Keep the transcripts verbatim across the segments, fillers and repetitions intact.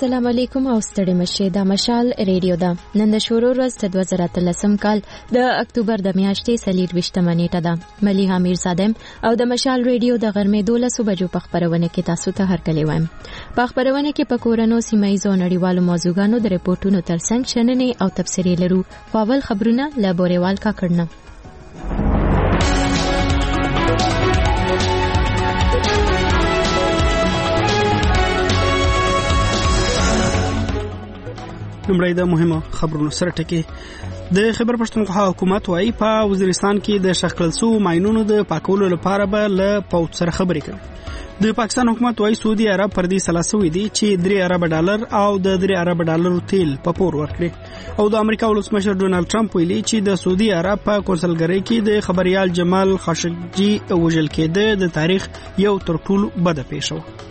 السلام علیکم او ستړي مشه د مشال ریډیو دا نن د شورو ورځ د دوه زره اتلسم کال د اکتوبر د میاشتې څلور ویشتمه نیټه ده. مليحه میرزادم او د مشال ریډیو د غرمې دولسو بجو په خبرونه کې تاسو ته هرکلی وایم. په خبرونه کې په کورونو سیمایزو نړیوالو موضوعګانو د ریپورتونو ترڅنګ شننې او تفسیري لرو. فاول خبرونه لابوریوال کا کړنه. نمړی د مهمه خبرونو سره ټکی. د خیبر پښتونخوا حکومت وايي په وزیرستان کې د شخړل سو ماينونو د پاکولو لپاره به له پوت سره خبرې کوي. د پاکستان حکومت وايي سعودي عرب پر دې سلاسوي دي چې درې ارب ډالر او د درې ارب ډالر تیل په پور ورکړي. او د امریکا ولسمشر ډونالد ټرمپ ویلي چې د سعودي عرب په کونسلګری کې د خبريال جمال خاشقجي وژل کېده د تاریخ یو تر ټولو بده پیښه و.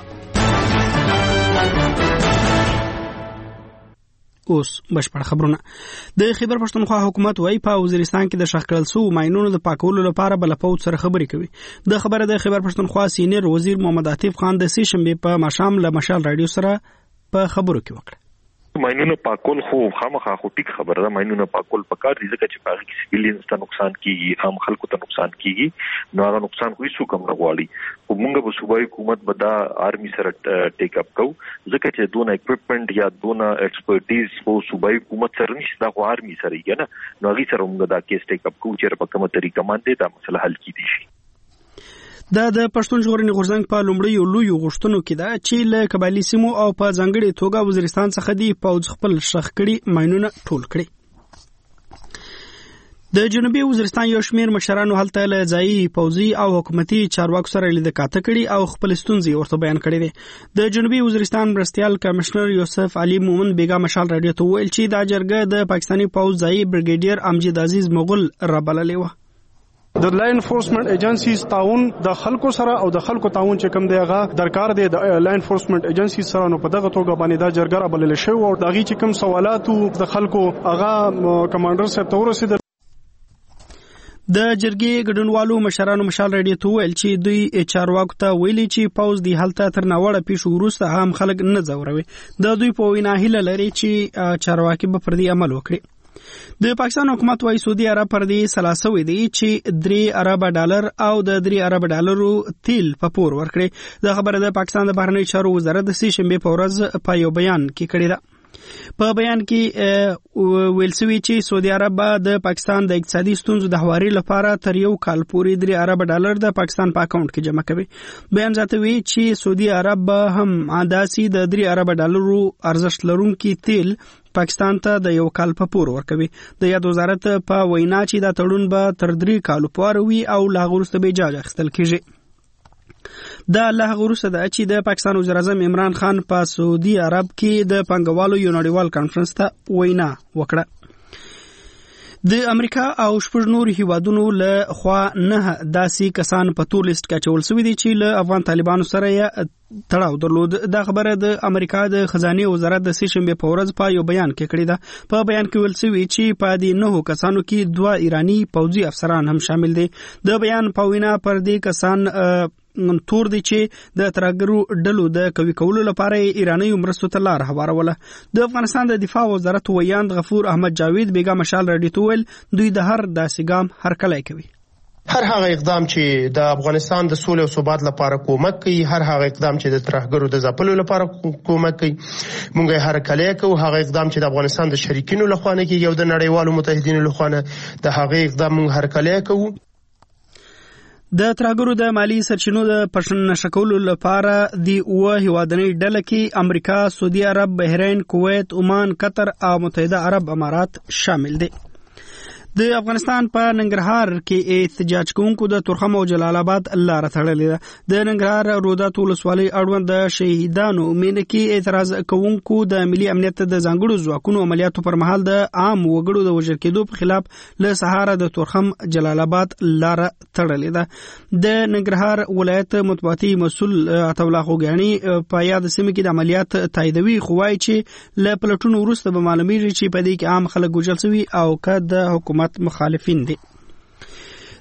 اوس بشپړ خبرونه. د خیبر پښتونخوا حکومت وايي په وزیرستان کې د شخړل سو ماينونو د پاکولو لپاره بل پوت سره خبرې کوي. د خبره د خیبر پښتونخوا سینیئر وزیر محمد عاطف خان د سې شنبه په مشام له مشال رادیو سره په خبرو کې وکړه. ماينونو پاکول خو خامخا خو ټیک خبره ده. ماينونو پاکول پکار دي ځکه چې پاګه کې سیویلینز ته نقصان کیږي، عام خلکو ته نقصان کیږي. نو هغه نقصان خو هیڅ کوم نه غواړي. خو موږ به صوبایي حکومت به دا آرمي سره ټیک اپ کوو ځکه چې دونه اکوپمنٹ یا دونه ایکسپرټیز خو صوبایي حکومت سره نشته، دا خو آرمي سره یې نه. نو هغه سره موږ دا کیس ټیک اپ کوو چې په کومه طریقه باندې دا مسله حل کیدی شي. دا د پښتون ژغورنې غورځنګ په لومړی یو لوی غوښتنو کې ده چې له قبایلی سیمو او په ځانګړي توګه وزیرستان څخه دی پوځ خپل شخ کړي ماينونه ټول کړي. د جنوبي وزیرستان یو شمېر مشرانو هلته له ځایي پوځي او حکومتي چارواکو سره لیدل کاته کړي او خپل ستونزې ورته بیان کړي دي. د جنوبي وزیرستان مرستيال کمشنر یوسف علي مومن بیگا مشال رادیو ته ویل چې دا جرګه د پاکستاني پوځ ځایي برګیډیر امجد عزیز مغل رابللې و. د لا انفورسمنت ایجنسیز تعاون د خلکو سره او د خلکو تعاون چې کوم دی هغه درکار دی د لا انفورسمنت ایجنسیز سره. نو په دغه توګه باندې دا جرګه رابلل شو او دغه چې کوم سوالات د خلکو هغه کمانډر صاحب ته ورسېد. د جرګې ګډونوالو مشرانو مشال رادیو ته ویل چې دوی چارواکو ته ویلي چې پوز دی حالت تر ناوړه پیښو وروسته هم خلک نه ځوروي. د دوی په وینا هیله لري چې چارواکي به پر دې عمل وکړي. د پاکستان حکومت وايي سعودي عرب پر دې سلاسوي دي چې درې ارب ډالر او د درې ارب ډالرو تیل په پور ورکړي. د خبره د پاکستان د بهرنی چارو وزارت د سې شنبه په ورځ په یو بیان کې کړی ده. په بیان کې ویل شوی چې سعودي عرب د پاکستان د اقتصادي ستونزو د هواري لپاره تر یو کال پورې درې ارب ډالر د پاکستان په اکاونټ کې جمع کوي. بیان زیاتوي چې سعودي عرب هم عاداسي د درې ارب ډالرو ارزښت لرونکي تیل پاکستان ته د یو کال په پور ورکوي. د یاد وزارت په وینا چې دا تړون به تر درې کالو پورې وي او لا وروسته به اجازه اخیستل کیږي. دا له وروسته د چې د پاکستان وزیر اعظم عمران خان په سعودي عرب کې د پنګوالو یو نړیوال کانفرنس ته وینا وکړه. د امریکا او شپږ نور هیوادونو له خوا نه داسې کسان په تور لیست کې اچول شوي دي چې له افغان طالبانو سره یې تړاو درلود. دا خبره د امریکا د خزانه وزارت د سې شنبه په ورځ په یو بیان کې کړې ده. په بیان کې ویل شوی چې په دې نهو کسانو کې دوه ایرانی پوځي افسران هم شامل دي. د بیان په وینا پر دې کسان تور دي چې د ترګرو ډلو د کوي کولو لپاره ایرانی مرستو ته لار هواروله. د افغانستان د دفاع وزارت ویاند غفور احمد جاوید بیگا مشال رادیو ته ویل دوی د هر داسې ګام هرکلی کوي. هر هغه اقدام چې د افغانستان د سولې او ثبات لپاره کومک کوي، هر هغه اقدام چې د ترهګرو د ځپلو لپاره کومک کوي، موږ یې هرکلی کوو. هغه اقدام چې د افغانستان د شریکینو لخوا نه کیږي او د نړیوالو متحدینو لخوا نه، د هغه اقدام موږ هرکلی کوو. د ترهګرو د مالی سرچینو د پرشن شکولو لپاره د اوه هیوادنۍ ډله کې امریکا، سعودي عرب، بحرین، کویت، عمان، قطر او متحده عرب امارات شامل دي. د افغانستان په ننګرهار کې احتجاج کوونکو د تورخم او جلال آباد لار تړلې ده. د ننګرهار رودات ولسوالۍ اړوند د شهیدانو مینه کې اعتراض کوونکو د ملي امنیت د ځانګړو ځواکونو عملیاتو پر مهال د عام وګړو د وژل کېدو په خلاف له سهار د تورخم جلال آباد لار تړلې ده. د ننګرهار ولایت مطبوعاتي مسؤل عطاالله خوګیاڼي په یاد سیمه کې د عملیات تاییدوي، خو وايي چې له پلټونو وروسته به معلومیږي چې په دې کې عام خلک وژل شوي او که د حکومت مخالفین دي.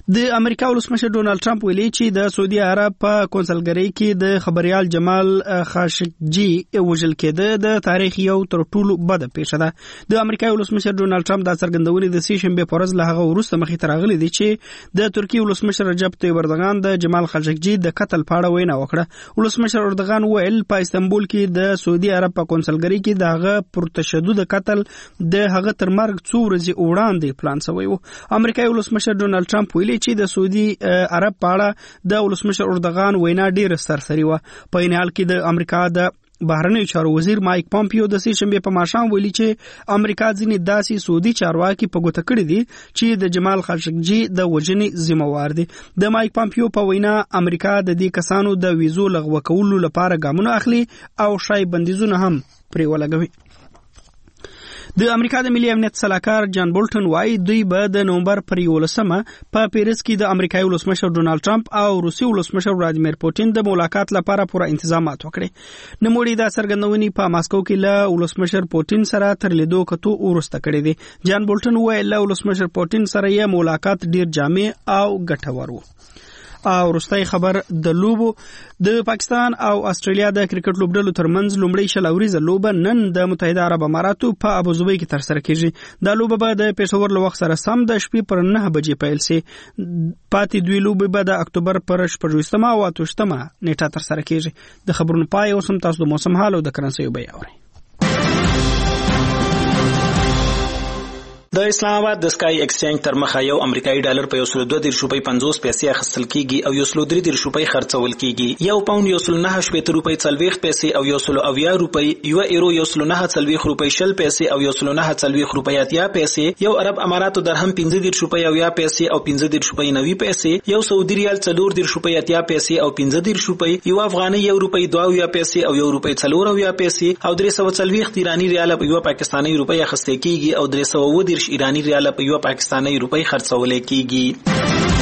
د امریکا ولسمشر ډونالد ټرمپ ویلي چې د سعودي عرب په کونسلګرۍ کې د خبريال جمال خاشقجي وژل کېده د تاریخ یو تر ټولو بده پیښه ده. د امریکا ولسمشر ډونالد ټرمپ د څرګندونې د سې شنبه په ورځ له هغه وروسته مخې ته راغلی دی چې د ترکیه ولسمشر رجب طیب اردوغان د جمال خاشقجي د قتل په اړه وینا وکړه. ولسمشر اردوغان ویل په استنبول کې د سعودي عرب په کونسلګرۍ کې د هغه پر تشدد قتل د هغه تر مرګ څو ورځې وړاندې پلان شوی و. امریکایي ولسمشر ډونالد ټرمپ ویلي چې د سعودي عرب په اړه د ولسمشر اردوغان وینا ډیره سرسري و. په این حال کې د امریکا د بهرنیو چارو وزیر مایک پامپیو د سې شنبه په ماښام ویلي چې امریکا ځینې داسې سعودي چارواکي په ګوته کړي دي چې د جمال خاشقجي د وژنې ذمہوار دي. د مایک پامپیو په وینا امریکا د دې کسانو د ویزو لغوه کولو لپاره ګامونه اخلي او شای بندیزونه هم پرې ولګوي. د امریکا د ملي امنیت سلاکار جان بولټن وايي دوی به د نومبر پر یولسمه په پیرس کې د امریکایي ولسمشر ډونالد ټرمپ او روسي ولسمشر ولادیمیر پوتین د ملاقات لپاره پوره انتظامات وکړي. نوموړي دا څرګندونې په ماسکو کې له ولسمشر پوتین سره تر لیدو کتو ورسته کړې دي. جان بولټن ویل له ولسمشر پوتین سره یې ملاقات ډیر جامع او ګټور و. او وروستۍ خبر د لوبو د پاکستان او استرالیا د کرکټ لوبډلو ترمنځ لومړی شل اوریزه لوبه نن د متحده عرب اماراتو په ابوظبي کې ترسره کیږي. دا لوبه به د پېښور له وخت سره سم د شپې پر نه بجې پیل شي. پاتې دوی لوبې به د اکتوبر پر شپږویشتمه او اتوشتمه نیټه ترسره کیږي. د خبرونو پای اوس هم تاسو د موسم حال او د کرنسي بیان اورئ. د اسلام آباد د سکای ایکسچینج تر مخه یو امریکایي ډالر په یو سل دوه دیرش روپۍ پنځوس پیسې اخیستل کیږي او یو سل درې دیرش روپۍ خرڅول کیږي. یو پاوند یو سل نهه شپېته روپۍ څلوېښت پیسې او یو سل اویا روپۍ، یو ایرو یو سل نهه څلوېښت روپۍ شل پیسې او یو سل نهه څلوېښت روپۍ اتیا پیسې، یو عرب اماراتو درهم پنځه دیرش روپۍ اویا پیسې او پنځه دیرش روپۍ نوي پیسې، یو سعودي ریال څلور دیرش روپۍ اتیا پیسې او پنځه دیرش روپۍ، یو افغاني یو روپۍ دوه اویا پیسې او یو روپۍ څلور اویا پیسې او درې سوه څلوېښت ایراني ریال په یو پاکستاني روپۍ اخیستل کیږي او درې سوه اووه دیرش ایراني ریال یو پاکستاني روپۍ خرڅول کیږي.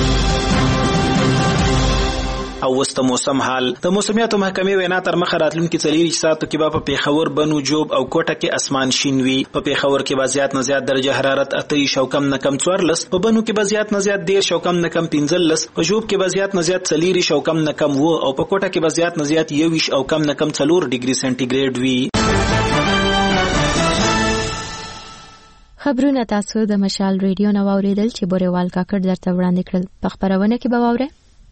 او وسط موسم حال د موسمیاتو محکمې وینا تر مخه راتلونکي څلور ساعتو کې به په پیښور، بنو، جوب او کوټه کې اسمان شین وي. په پیښور کې به زیات نه زیات درجه حرارت اتریش او کم نه کم څوارلس، په بنو کې به زیات نه زیات دیرش او کم نه کم پنځلس، په جوب کې به زیات نه زیات څلېرویشت او کم نه کم اووه او په کوټه کې به زیات نه زیات یوویشت او کم نه کم څلور ډیګري سنټیګریډ وي. خبرونه تاسو د مشال ریډیو نو اوریدل چې بورېوال کاکړ درته وړاندې کړل. په خبرونه کې به واورئ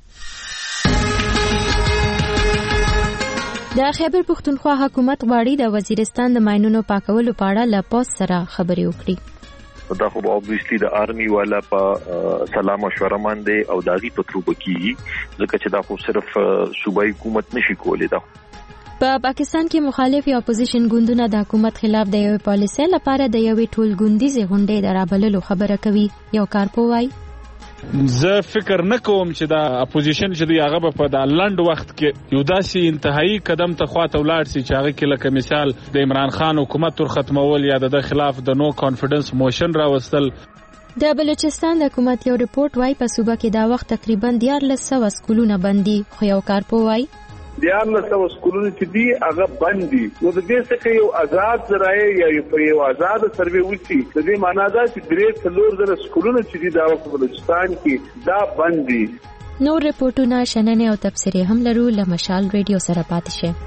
د خیبر پښتونخوا حکومت غواړي د وزیرستان د ماینونو پاکولو په اړه له پوس سره خبرې وکړي. دا خو اوبویسلی د آرمی والا په سلام مشوره باندې او داغي پتروب کیږي، ځکه چې دا خو صرف صوبایي حکومت نشي کولای. دا په پاکستان کې مخالف یا اپوزیشن ګوندونه د حکومت خلاف د یو پالیسۍ لپاره د یوې ټولګوندیزې غونډې د رابللو خبره کوي. یو کارپو وایي زه فکر نه کوم چې دا اپوزیشن چې دی هغه په د لند وخت کې یو داسې انتهایی قدم ته خواته ولاړ سي چې هغه کې لکه مثال د عمران خان حکومت تر ختمول یا د خلاف د نو کانفیډنس موشن راوستل. د بلوچستان د حکومت یو ریپورت وایي په صوبه کې دا وخت تقریبا دیارلس سوه سکولونه بند دي. خو یو کارپو وایي دیارلس سوه سکولونه چې دي هغه بند دي. نو د دې څخه یو آزاد ذرایع یا یو آزاد سروې وشي، د دې معنا دا چې درې څلور زره سکولونه چې دي دا په بلوچستان کې دا بند دي. نور ریپورتونه، شننې او تبصرې هم لرو. له مشال ریډیو سره پاتې شئ.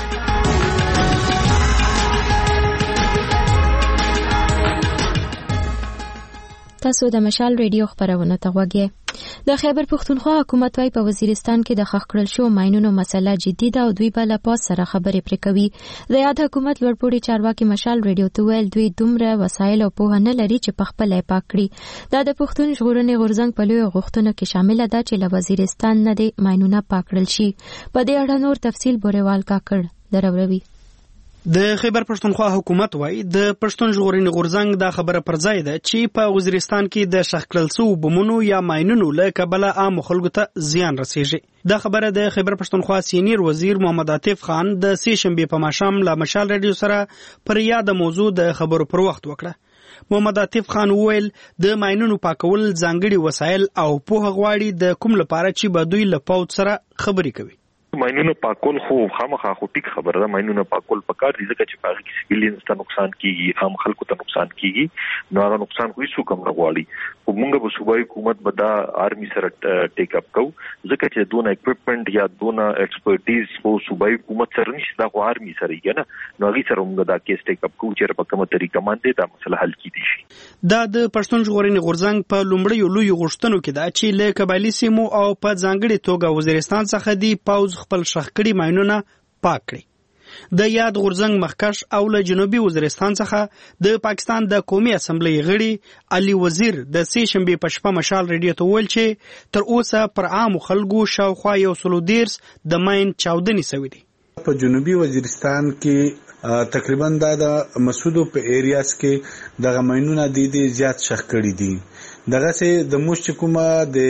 تاسو د مشال ریډیو خبرونه ته غوږی. د خیبر پښتونخوا حکومت وايي په وزیرستان کې د ښخ کړل شو ماینونو مسله جدي ده او دوی به له پوس سره خبرې پرې کوي. د یاد حکومت لوړپوړي چارواکي مشال ریډیو ته ویل دوی دومره وسایل او پوهه نه لري چې په خپل یې پاک کړي. دا د پښتون ژغورنې غورځنګ په لوی غوښتنو کې شامل ده چې له وزیرستان نه د ماینونه پاک کړل شي. په دې اړه نور تفصیل بورېوال کاکړ دروي. د خیبر پښتونخوا حکومت وايي د پښتون ژغورنې غورځنګ دا خبره پر ځای ده چې په وزیرستان کې د ښخ کړل شوو بمونو یا ماینونو له کبله عام خلکو ته زیان رسیږي. دا خبره د خیبر پښتونخوا سینیر وزیر محمد عاطف خان د سې شنبې په ماښام له مشال ریډیو سره پر یاد موضوع د خبرو پر وخت وکړه. محمد عاطف خان وویل د ماینونو پاکول ځانګړي وسایل او پوهه غواړي د کوم لپاره چې به دوی له پوځ سره خبرې کوي. ماينونو پاکول خو خامخا خو ټیک خبره ده. ماينونو پاکول پکار دي ځکه چې پاره کې سیویلینز ته نقصان کیږي، عام خلکو ته نقصان کیږي، نو هغه نقصان خو هیڅ کوم نه غواړي. خو موږ به صوبایي حکومت به دا آرمي سره ټیک اپ کوو ځکه چې دونه اکوپمنٹ یا دونه ایکسپرټیز خو صوبایي حکومت سره نشي، دا خو آرمي سره یې نه، نو هغه سره موږ دا کیس ټیک اپ کوو چې په کومه طریقه باندې دا مسله حل کیدی شي. دا د پښتون ژغورنې غورځنګ په لومړیو لوی غوښتنو کې دا چې له قبایلی سیمو او په ځانګړي توګه وزیرستان څخه دی پاوز خپل شخکړي ماینونه پاک کړي. د یاد غورځنګ مخکش او له جنوبي وزیرستان څخه د پاکستان د قومي اسمبلی غړي علي وزیر د سې شنبې په شپه مشال ریډیو ته ویل چې تر اوسه پر عام خلکو شاوخوا یو سلو دیرس د ماین چاودنې سوي دي. په جنوبي وزیرستان کې تقریبا دا د مسعودو په ایریاس کې د ماینونه د دې زیات شخ کړي دي. دغه سه د موش کومه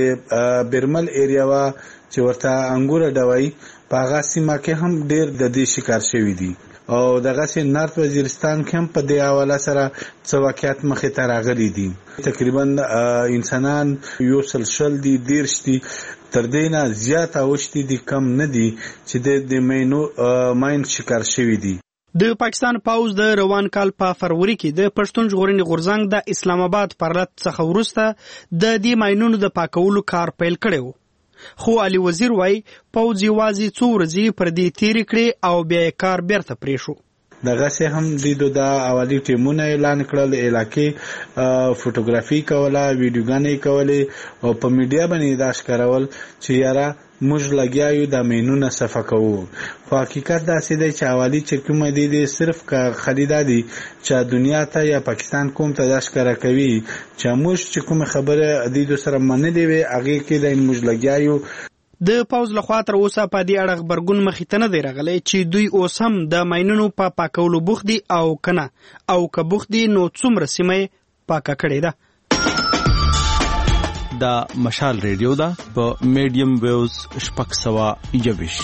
د برمل ایریا وا چې ورته انګور ډوي په هغه سیمه کې هم ډېر د دې شکار شوی دي او دغه سه نارت وزیرستان کې هم په دې حواله سره څو واقعیت مخې ته راغلي دي. تقریبا انسانان یو سلسل دي دیرش دي تر دې نه زیات اوشتي دي کم نه دي چې د ماینو ماین شکار شوی دي. د پاکستان پاوز د روان کال په فروری کې د پښتون ژغورنې غورځنګ د اسلام آباد پرلط څخه وروسته د دې ماینونو د پاکولو کار پیل کړی و. خو علي وزیر وای پاوز یوازې څو ورځې پر دې تیری کړې او بیا کار بیرته پرې شو. دغه سه هم د د اوالي ټیمونه اعلان کړل، علاقې فوټوګرافي کوله، ویډیوګانې کولې او په میډیا باندې دا ښکارول چې یاره موږ لګیاو د مینونه صفه کوو. خو حقیقت دا سې دی چې اوالي چې کومه دي دي صرف کا خریدادي چې دنیا ته یا پاکستان کوم ته دا ښکارا کوي چې موږ چې کوم خبره د دې سره منلې وي هغه کې د موږ لګیاو. د پاوز لخوا تر اوسه په دې اړه خبرګون مخې ته نه دی راغلی چې دوی اوس هم د ماینونو په پا پاکولو بوخت دي او کنه او که بوخت دي نو څومره سیمه پاکه کړې ده. دا مشال ریډیو دا په میډیم ویوز شپږ سوه یویش.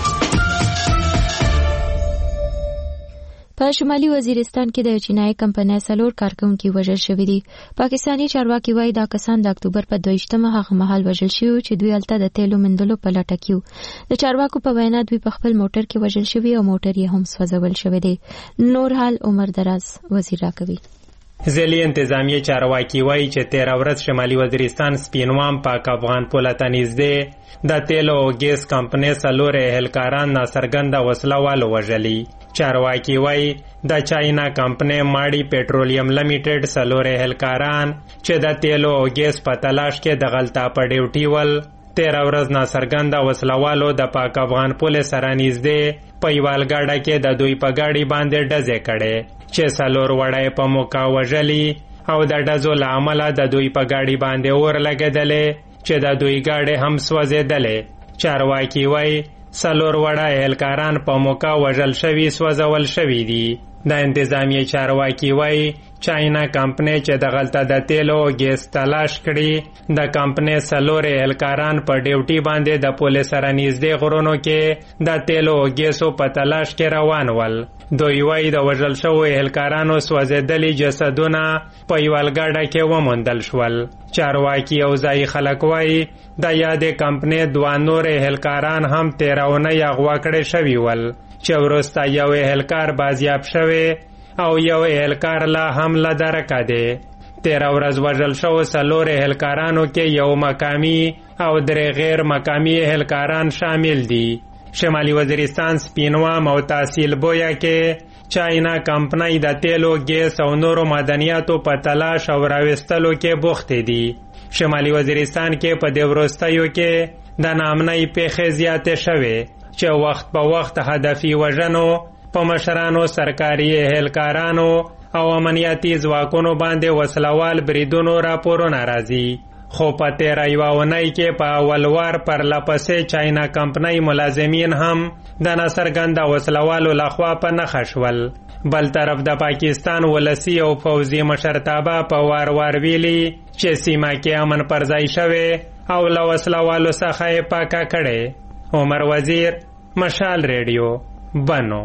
په شمالي وزیرستان کې د چینایي کمپنۍ څلور کارکونکي وژل شوي دي. پاکستاني چارواکي وایي دا کسان د اکتوبر په دویشتمه هغه مهال وژل شوي چې دوی هلته د تیلو موندلو په لټه کې وو. د چارواکو په وینا دوی په خپل موټر کې وژل شوي او موټر یې هم سوځول شوی دی. نور حال عمر دراز وزیر راکوي. ځلې انتظامیه چارواکي وایي چې تیره ورځ شمالي وزیرستان سپینوام پاک افغان پوله ته نږدې د تیلو او ګیس کمپنۍ څلور اهلکاران ناڅرګنده وسله والو وژلي. چارواکي وایي د چاینا کمپنۍ ماړي پېټرولیم لیمیټډ څلور اهلکاران چې د تیلو او ګیس په تلاش کې د غلطا په ډیوټي ول تیره ورځ ناڅرګنده وسله والو د پاک افغان پولې سره نږدې په یوه الګاډه کې د دوی په ګاډي باندې ډزې کړې چې څلور وړی په موقع وژلي او د ډزو له امله د دوی په ګاډي باندې اور لګېدلې چې د دوی ګاډي هم سوځېدلې. چارواکي وایي څلور وړه اهلکاران په موقع وژل شوي سوځول شوي دي. د انتظامیه چارواکي وایي چاینا کمپنۍ چې د غلطه د تیلو او ګیس تلاش کړي د کمپنۍ څلور اهلکاران په ډیوټي باندې د پولې سره نږدې غرونو کې د تیلو او ګیسو په تلاش کې روان ول. دوی وایي د وژل شوو اهلکارانو سوځېدلي جسدونه په یوه الګاډه کې وموندل شول. چارواکي او ځایي خلک وایي د یادې کمپنۍ دوه نور اهلکاران هم تیره اونۍ اغوا کړی شوي ول چې وروسته یو اهلکار بازیاب شوی او یو اهلکار لا هم له درکه دی. تیره ورځ وژل شوو څلور اهلکارانو کې یو مقامي او درې غیر مقامي اهلکاران شامل دي. شمالي وزیرستان سپینوام او تحصیل بویا کې چاینا کمپنۍ د تیلو ګیس او نورو معدنیاتو په تلاش او راوستلو کې بوختې دي. شمالي وزیرستان کې په دې وروستیو کې د ناامنۍ پیښې زیاتې شوې چې وخت په وخت هدفي وژنو په مشرانو سرکاري اهلکارانو او امنیتي ځواکونو باندې وسلوال بریدونو راپورونه راځي. خو په تیره یوه اونۍ کې په اولوار پر لپسې چاینا کمپنۍ ملازمین هم د ناڅرګنده وسلوالو لخوا په نښه شول. بل طرف د پاکستان ولسی او فوزي مشرتابه په وار وار ویلي چې سیمه کې امن پر ځای شوی او له وسلوالو څخه یې پاکه کړې. عمر وزیر، مشال ریډیو، بنو.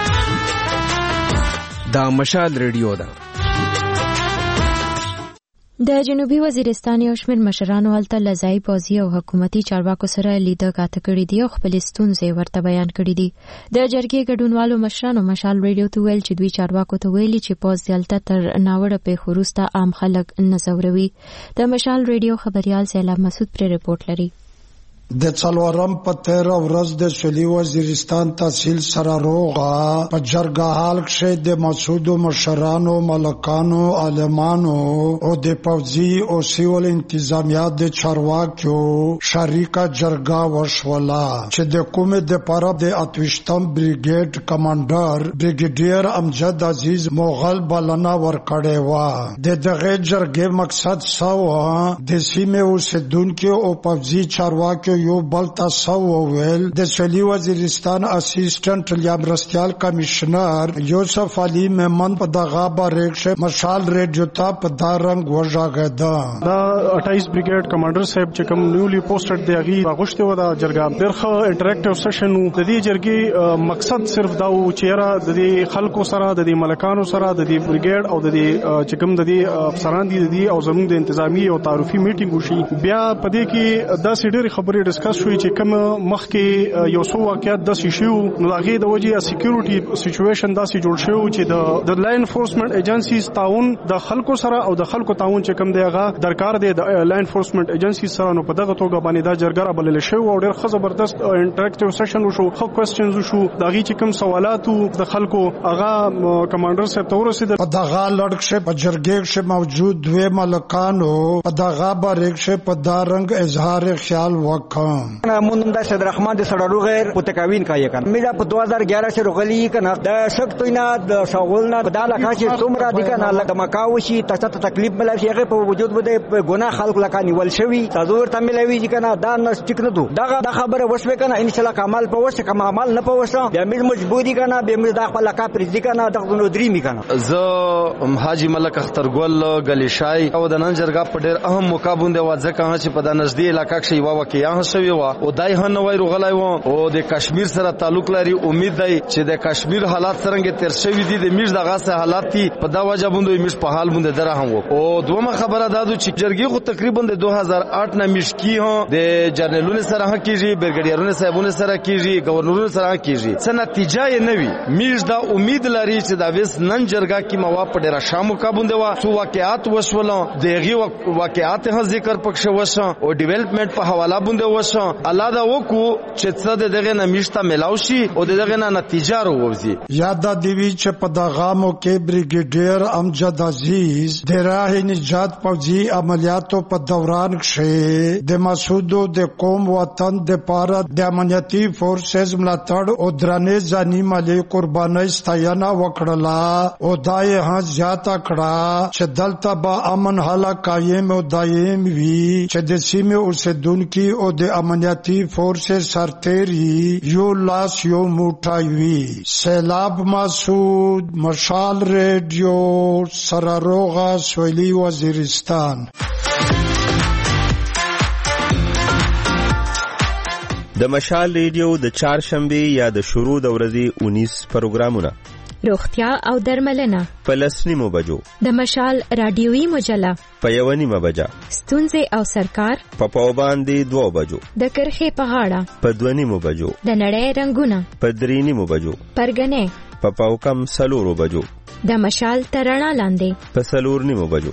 دا مشال ریډیو ده. د جنوبي وزیرستان یو شمېر مشرانو هلته له ځایي پوځي او حکومتي چارواکو سره لیده کاته کړي دي او خپلې ستونزې ورته بیان کړي دي. د جرګې ګډونوالو مشرانو مشال ریډیو ته ویل چې دوی چارواکو ته ویلي چې پوځ د هلته تر ناوړه پیښو وروسته عام خلک نه ځوروي. د مشال ریډیو خبریال سیلاب مسعود پرې رپورټ لري. د څلورم په تیره ورځ د سویلي وزیرستان تحصیل سره روغه په جرګه حال کې د مسعودو مشرانو ملکانو عالمانو او د پوځي او سیول انتظامیه د چارواکو شریکه جرګه وشوله چې د کومې د پاره د اتوشتم بریګیډ کمانډر بریګیډیر امجد عزیز مغل بلنه ورکړې و. د دغه جرګې مقصد سو د سیمې اوسیدونکو او پوځي چارواکو یو بل تاسو وویل د سویلي وزیرستان اسسټنټ لیا مرستيال کمشنر یوسف علي مهمن په دغه باریک مشال ریډیو ته په دارنګ وژاګه دا اٹھائیس بریګیډ کمانډر صاحب چې کوم نیولی پوسټډ دی هغه غوښته و دا جرګه درخه انټریکټیو سیشن د دې جرګې مقصد صرف دا و چې را د دې خلکو سره د دې ملکانو سره د دې بریګیډ او د دې چې کوم د دې افسران دي د دې او زموږ د انتظامی او تعارفي میټینګ وشي. بیا په دې کې دا سیډر خبرې ډسکس شوې چې کوم مخکې یو څو واقعیت د شیشو نو هغه د وجې سکیورټي سچويشن داسې جوړ شو چې د د لا انفورسمنت ایجنسیز تعاون د خلکو سره او د خلکو تعاون چې کوم دی هغه درکار دی د لا انفورسمنت ایجنسیز سره نو په دغه توګه باندې دا جرګه بلل شو او ډېر ښه زبردست انټریکټیو سیشن وشو. خو کوېسچنز وشو دغه چې کوم سوالات د خلکو هغه کمانډر صاحب ته ورسېد. په دغه لړ په جرګې کې موجود دوه ملکانو په دغه باریک شه په دارنګ اظهار خیال وکړ. من دا صدر رحمان د سړړو غیر متکاوین کایې کنه میرا په دو هزار ګیارہ سے رغلی کنه د سختینا د شاولنا په داله کا چې څومره دي کنه لکه مکاوشي تاسو ته تکلیف ملای هغه په وجود بده ګناه خلق لکه نیول شوی تاسو ته ملوي کنه دا نس ټیک نه دو دا د خبره وشوي کنه ان شاء الله کمال په وسه کما عمل نه په وسه بیا موږ مجبوری کنه به موږ د خپل لکه پرځی کنه د نو درې می کنه. زه حاجی ملک اخترګل غلیشای او د نن جرګه په ډېر اهم مقابله د واځه کاه چې په د نږدې علاقې کې یو واقعیا شوی و او دای نه وای روغلای و او د کشمیر سره تعلق لري. امید دی چې د کشمیر حالات څنګه تیر شوی دي د میش دغه سه حالات تی په دا وجه باندې میش په حال باندې دره هم و. او دومره خبره دادو چې جرګي خو تقریبا د دو هزار آٹھ نه میش کی هو د جنرالونو سره کیږي برګډیرونو صاحبونو سره کیږي گورنرونو سره کیږي څه نتیجه یې نوي. میش دا امید لري چې دا وس نن جرګه کې موا په ډیره شامو کا باندې وا سو واقعات وشول دغه واقعات هم ذکر پکښ وشه او ډیولپمنٹ په حواله باندې وشه. الله دا وکړو چې څه د دغه نمیشته ملاو شي او د دغه نتیجه وروزي. یاد دی چې په دغه موقع بریګیډیر امجد عزیز د راه نجات پوځي عملیاتو په دوران کې د مسعودو د قوم وطن د پاره د امنیتي فورسز ملاتړ او درنې ځاني مالي قربانۍ ستاینه وکړه او دای ها زیاته کړه چې دلته به امن حالت قائم او دائم وي چې د سیمې اوسیدونکو او د امنیتي فورسز سرتیری یو لاس یو موټایوي. سیلاب مسعود مشال ریډیو سراروغه سویلي وزیرستان. د مشال ریډیو د چهارشنبه یا د شروع د ورځې اونیس پروګرامونه روغتیا او درملنه په لسنیمو بجو د مشال رادیوي مجله په یو نیمه بجه ستونزې او سرکار په پاو باندې دوه بجو د کرخې په غاړه په دوه نیمو بجو د نړۍ رنگونه په درې نیمو بجو پرګنې په پاو کم سلورو بجو د مشال ترڼا لاندې په سلور نیمو بجو.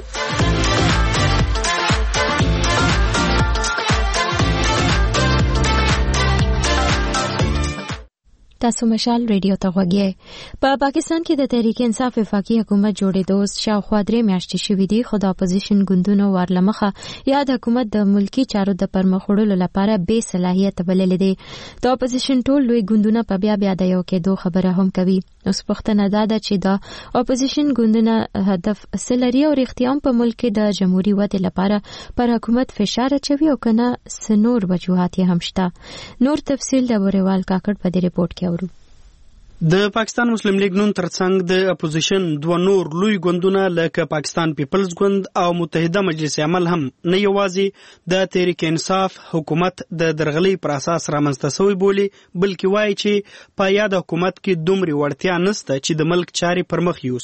تاسو مشال ریډیو ته غوږی. په پاکستان کې د تحریک انصاف وفاقي حکومت جوړېدو شاوخوا درې میاشتې شوې دي خو د اپوزیشن ګوندونو ورلمخه یاد حکومت د ملکی چارو د پرمخ وړلو لپاره بې صلاحیت بللې دي. د اپوزیشن ټول لوی ګوندونه په بیا بیا د یو کېدو خبره هم کوي. اوس پوښتنه دا ده چې د اپوزیشن ګوندونه هدف څه لري او رښتیا هم په ملک کې د جمهوریت ودې لپاره پر حکومت فشار اچوي او کنه څه نور وجوهات یې هم شته. نور تفصیل د بوریوال کاکړ په دې ریپورت کې اورو. د پاکستان مسلم لیگ نون ترڅنګ د اپوزیشن دوه نور لوی ګوندونه لکه پاکستان پیپلز ګوند او متحده مجلس عمل هم نه یوازې د تحریک انصاف حکومت د درغلي پر اساس رامنځته شوی بولي بلکې وایي چې په یاد حکومت کې دومره وړتیا نشته چې د ملک چارې پر مخ یوسي.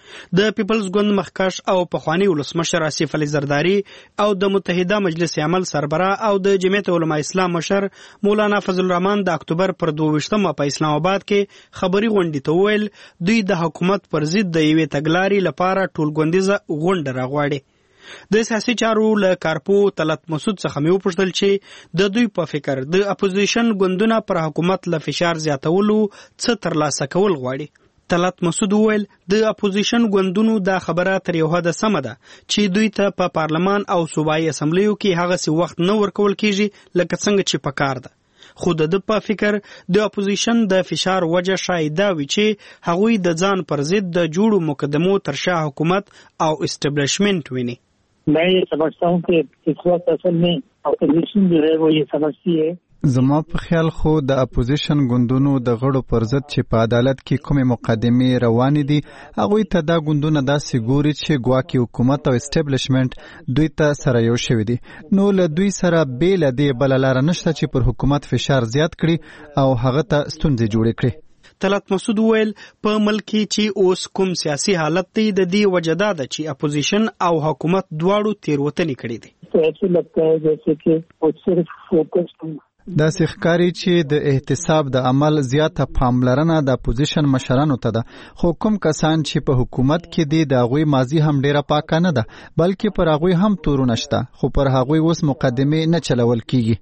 د پیپلز ګوند مخکش او پخوانی ولسمشر آصف علي زرداری او د متحده مجلس عمل سربراه او د جمعیت علماء اسلام مشر مولانا فضل الرحمن د اکتوبر پر دوه په اسلام آباد کې خبري غونډې ته وویل دوی د حکومت پر ضد د یوې تګلارې لپاره ټولګوندیزه غونډه راغواړي. د سیاسي چارو له کارپو طلعت مسعود څخه مې وپوښتل چې د دوی په فکر د اپوزیشن ګوندونه پر حکومت له فشار زیاتولو څه ترلاسه کول غواړي. طلعت مسعود وویل د اپوزیشن ګوندونو دا خبره تر یو حده سمه ده چې دوی ته په پارلمان او صوبایي اسمبلیو کې هغسې وخت نه ورکول کیږي لکه څنګه چې پکار ده. خو د ده په فکر د اپوزیشن د فشار وجه شاید دا وي چې هغوی د ځان پر ضد د جوړو مقدمو تر شا حکومت او اسټبلیشمنټ ویني. मैं ये समझता हूँ कि इस वक्त असल में अपोजिशन जो है वो ये समझती है. زما په خیال خو د اپوزیشن ګوندونو د غړو پر ضد چې په عدالت کې کومې مقدمې روانې دي هغوی ته دا ګوندونه داسې ګوري چې ګواکې حکومت او اسټبلیشمنټ دوی ته سره یو شوي دي نو له دوی سره بې له دې بله لاره نشته چې پر حکومت فشار زیات کړي او هغه ته ستونزې جوړې کړي. طلعت مسعود وویل په ملک کې چې اوس کوم سیاسي حالت دی د دې وجه دا ده چې اپوزیشن او حکومت دواړو تېروتنې کړې دي. داسې ښکاري چې د احتساب د عمل زیاته پاملرنه د اپوزیشن مشرانو ته ده خو کوم کسان چې په حکومت کې دي د هغوی ماضي هم ډیره پاکه نه ده بلکې پر هغوی هم تورونه شته خو پر هغوی اوس مقدمې نه چلول کیږي.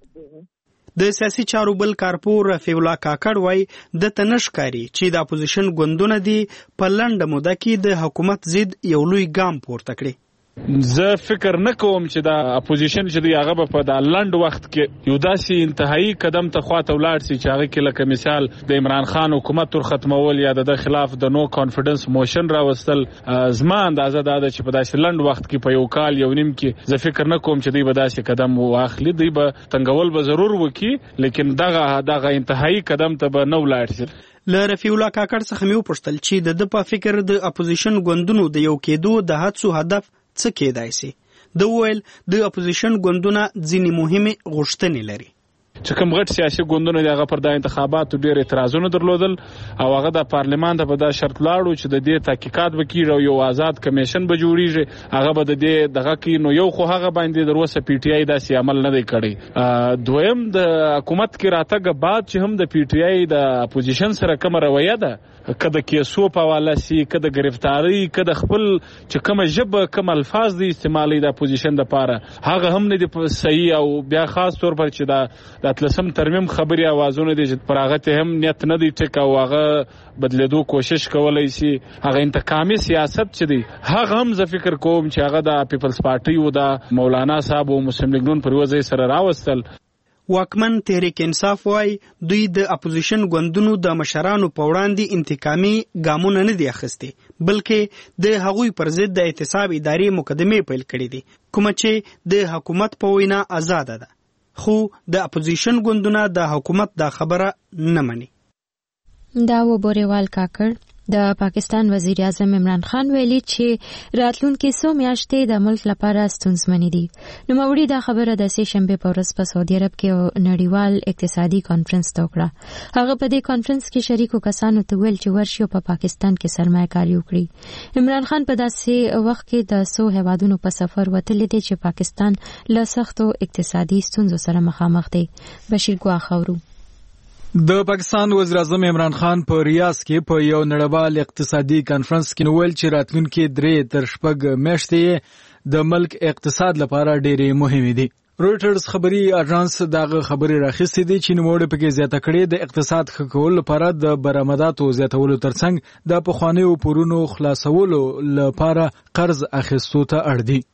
د سیاسي چارو بل کارپور رفیع الله کاکړ وایي دته نه ښکاري چې د اپوزیشن ګوندونه دي په لنډه موده کې د حکومت ضد یو لوی ګام پورته کړي. زه فکر نه کوم چې دا اپوزیشن چې دی هغه به په دا لنډ وخت کې یو داسې انتهایی قدم ته خواته ولاړ سي چې هغه کې لکه مثال د عمران خان حکومت تر ختمول یا د خلاف د نو کانفیډنس موشن راوستل. زما اندازه دا ده چې په داسې لنډ وخت کې په یو کال یو نیم کې زه فکر نه کوم چې دوی به داسې قدم واخلي. دوی به تنګول به ضرور وکړي لیکن دغه دغه انتهایی قدم ته به نه ولاړ سي. له رفیع الله کاکړ څخه مې وپوښتل چې د ده په فکر د اپوزیشن ګوندونو د یو کېدو د هڅو هدف څه کېدای سي. د وویل د اپوزیشن ګوندونه ځینې مهمې غوښتنې لري. چې کوم غټ سیاسي ګوندونه د هغه پر د انتخاباتو ډېر اعتراضونه درلودل او هغه د پارلمان ته په دا شرط لاړو چې د دې تحقیقات وکړي او یو آزاد کمیشن به جوړیږي هغه به د دې دغه کې نو یو خو هغه باندې دروسه پی ټی آی داسې عمل نه دی کړی. دویم د حکومت کې راتګ بعد چې هم د پی ټی آی د اپوزیشن سره کوم رویه ده کده کیسو په حواله سي کده گرفتاری کده خپل چې کوم ژبه کوم الفاظ دي استعمالي د اپوزیشن د پاره هغه هم نه دي صحیح او بیا خاص طور پر چې دا د اتلسم ترمیم خبري اوازونه دي چې پر هغه ته هم نیت نه دی ټیک او هغه بدلیدو کوشش کولای شي هغه انتقامي سیاست چې دی هغه هم زه فکر کوم چې هغه د پیپلز پارټي او د مولانا صاحب او مسلم لیگ نون پر وځي سره راوستل. واکمن تحریک انصاف وای دوی د اپوزیشن ګوندونو د مشرانو په وړاندې انتقامي ګامونه نه دي اخیستي بلکې د هغوی پر ضد د احتساب ادارې مقدمې پیل کړې دي کومه چې د حکومت په وینا آزاده ده خو د اپوزیشن ګوندونه د حکومت دا خبره نه مني. دا و بوریوال کاکړ د پاکستان وزیر اعظم عمران خان ویلي چې راتلونکي څو میاشتې د ملک لپاره ستونزمنې دي. نوموړي دا خبره د سې شنبې په ورځ په سعودي عرب کې نړیوال اقتصادي کانفرنس ته وکړه. هغه په دې کانفرنس کې شریکو کسانو ته ویل چې ورشي په پاکستان کې سرمایه کاري وکړي. عمران خان په داسې وخت کې د څو هیوادونو په سفر وتلی دی چې پاکستان له سختو اقتصادي ستونزو سره مخامخ دی. بشیر ګواخورو د پاکستان وزیر اعظم عمران خان په ریاض کې په یو نړیوال اقتصادي کانفرنس کې ویل چې راتلونکي درې تر شپږ میاشتې د ملک اقتصاد لپاره ډېرې مهمې دي. رويټرز خبري اژانس دغه خبري راخستې دي چې نوموړي پکې زیاته کړې د اقتصاد ښه کولو لپاره د برآمداتو زیاتولو ترڅنګ د پخوانیو پورونو خلاصولو لپاره قرض اخیستو ته اړ دي.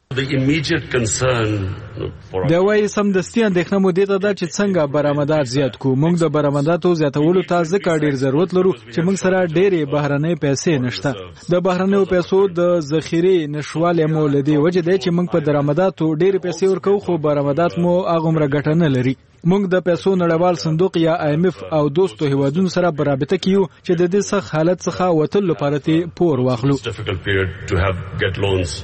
دا وایي سمدستي اندېښنه مو دې ته ده چې څنګه برآمدات زیات کو. موږ د برآمداتو زیاتولو ته ځکه ډېر ضرورت لرو چې موږ سره ډېرې بهرنۍ پیسې نشته. د بهرنیو پیسو د ذخیرې نشوالی مو له دې وجې دی چې موږ په درآمداتو ډېرې پیسې ورکوو خو برآمدات مو هغومره ګټه نه لري. موږ د پیسو نړیوال صندوق یا آی ایم اف او دوستو هیوادونو سره برابطه کیو چې د دې سخت حالت څخه وتلو لپاره ته پور واخلو.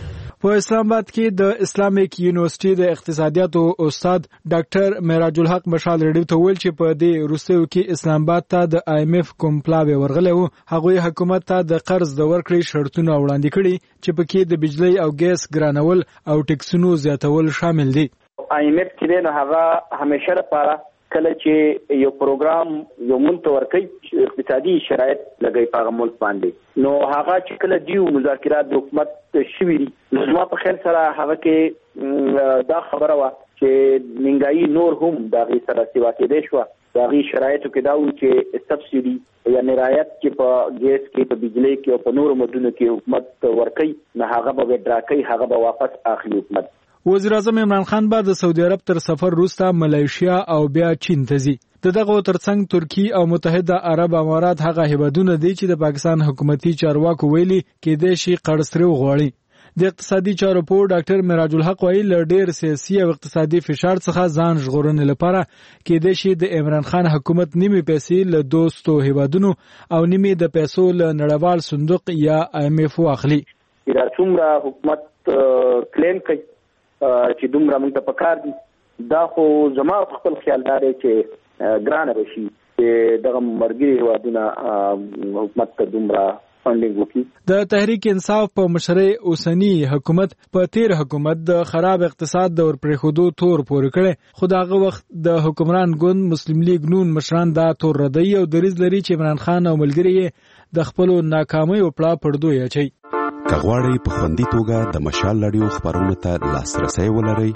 په اسلام آباد کې د اسلامیک یونیورسيټي د اقتصادیاتو استاد ډاکټر معراج الحق مشال ریډیو ته ویل چې په دې وروستیو کې اسلام آباد ته د آی ایم ایف کوم پلاوی ورغلی وو، هغوی حکومت ته د قرض د ورکړې شرطونه وړاندې کړي چې پکې د بجلی او ګیس ګرانول او ټکسونو زیاتول شامل دي. آی ایم ایف چې نو هغه همیشه لپاره کله چې یو پروګرام یو ملک ورکوي اقتصادي شرایط لګي په ملک باندې، نو هغه چې کله دیو مذاکرات د حکومت شوي دي، نو زما په خیال سره هغه کې دا خبره وه چې منګایي نور هم د هغې سره سیوا کېدی شوه. د هغې شرایطو کې دا و چې سبسیډي یعنې رعایت چې په ګیس کې، په بجلۍ کې او په نورو مدونو کې حکومت ورکوي، نو هغه به وډرا کوي، هغه به واپس اخلي حکومت. وزیر اعظم عمران خان به د سعودي عرب تر سفر وروسته ملایشیا او بیا چین ته ځي. د دغه ترڅنګ ترکی او متحده عرب امارات هغه هیوادونه دي چې د پاکستان حکومتي چارواکو ویلي کېدای شي قرض غواړي. د اقتصادي چارو په ډاکټر معراج الحق وایي له ډېر سیاسي او اقتصادي فشار څخه ځان ژغورنې لپاره کېدای شي د عمران خان حکومت نیمه پیسې له دوستو هیوادونو او نیمه د پیسو له نړیوال صندوق یا آی ایم ایف واخلي. دا څومره حکومت کلیم کوي چې دومره موږ ته پکار دي، دا خو زما په خپل خیال دا دی چې ګرانه به شي چې دغه مرګري هیوادونه حکومت ته دومره فنډینګ وکړي. د تحریک انصاف په مشرۍ اوسنی حکومت په تیر حکومت د خراب اقتصاد د ورپرېښودو تور پورې کړی، خو د هغه وخت د حکمران ګوند مسلم لیگ نون مشران دا تور ردوي او دریځ لري چې عمران خان او ملګري یې د خپلو ناکامیو پړه پړدو یې اچوي. که غواړئ په خوندي توګه د مشال راډیو خپرونو ته لاسرسی ولرئ،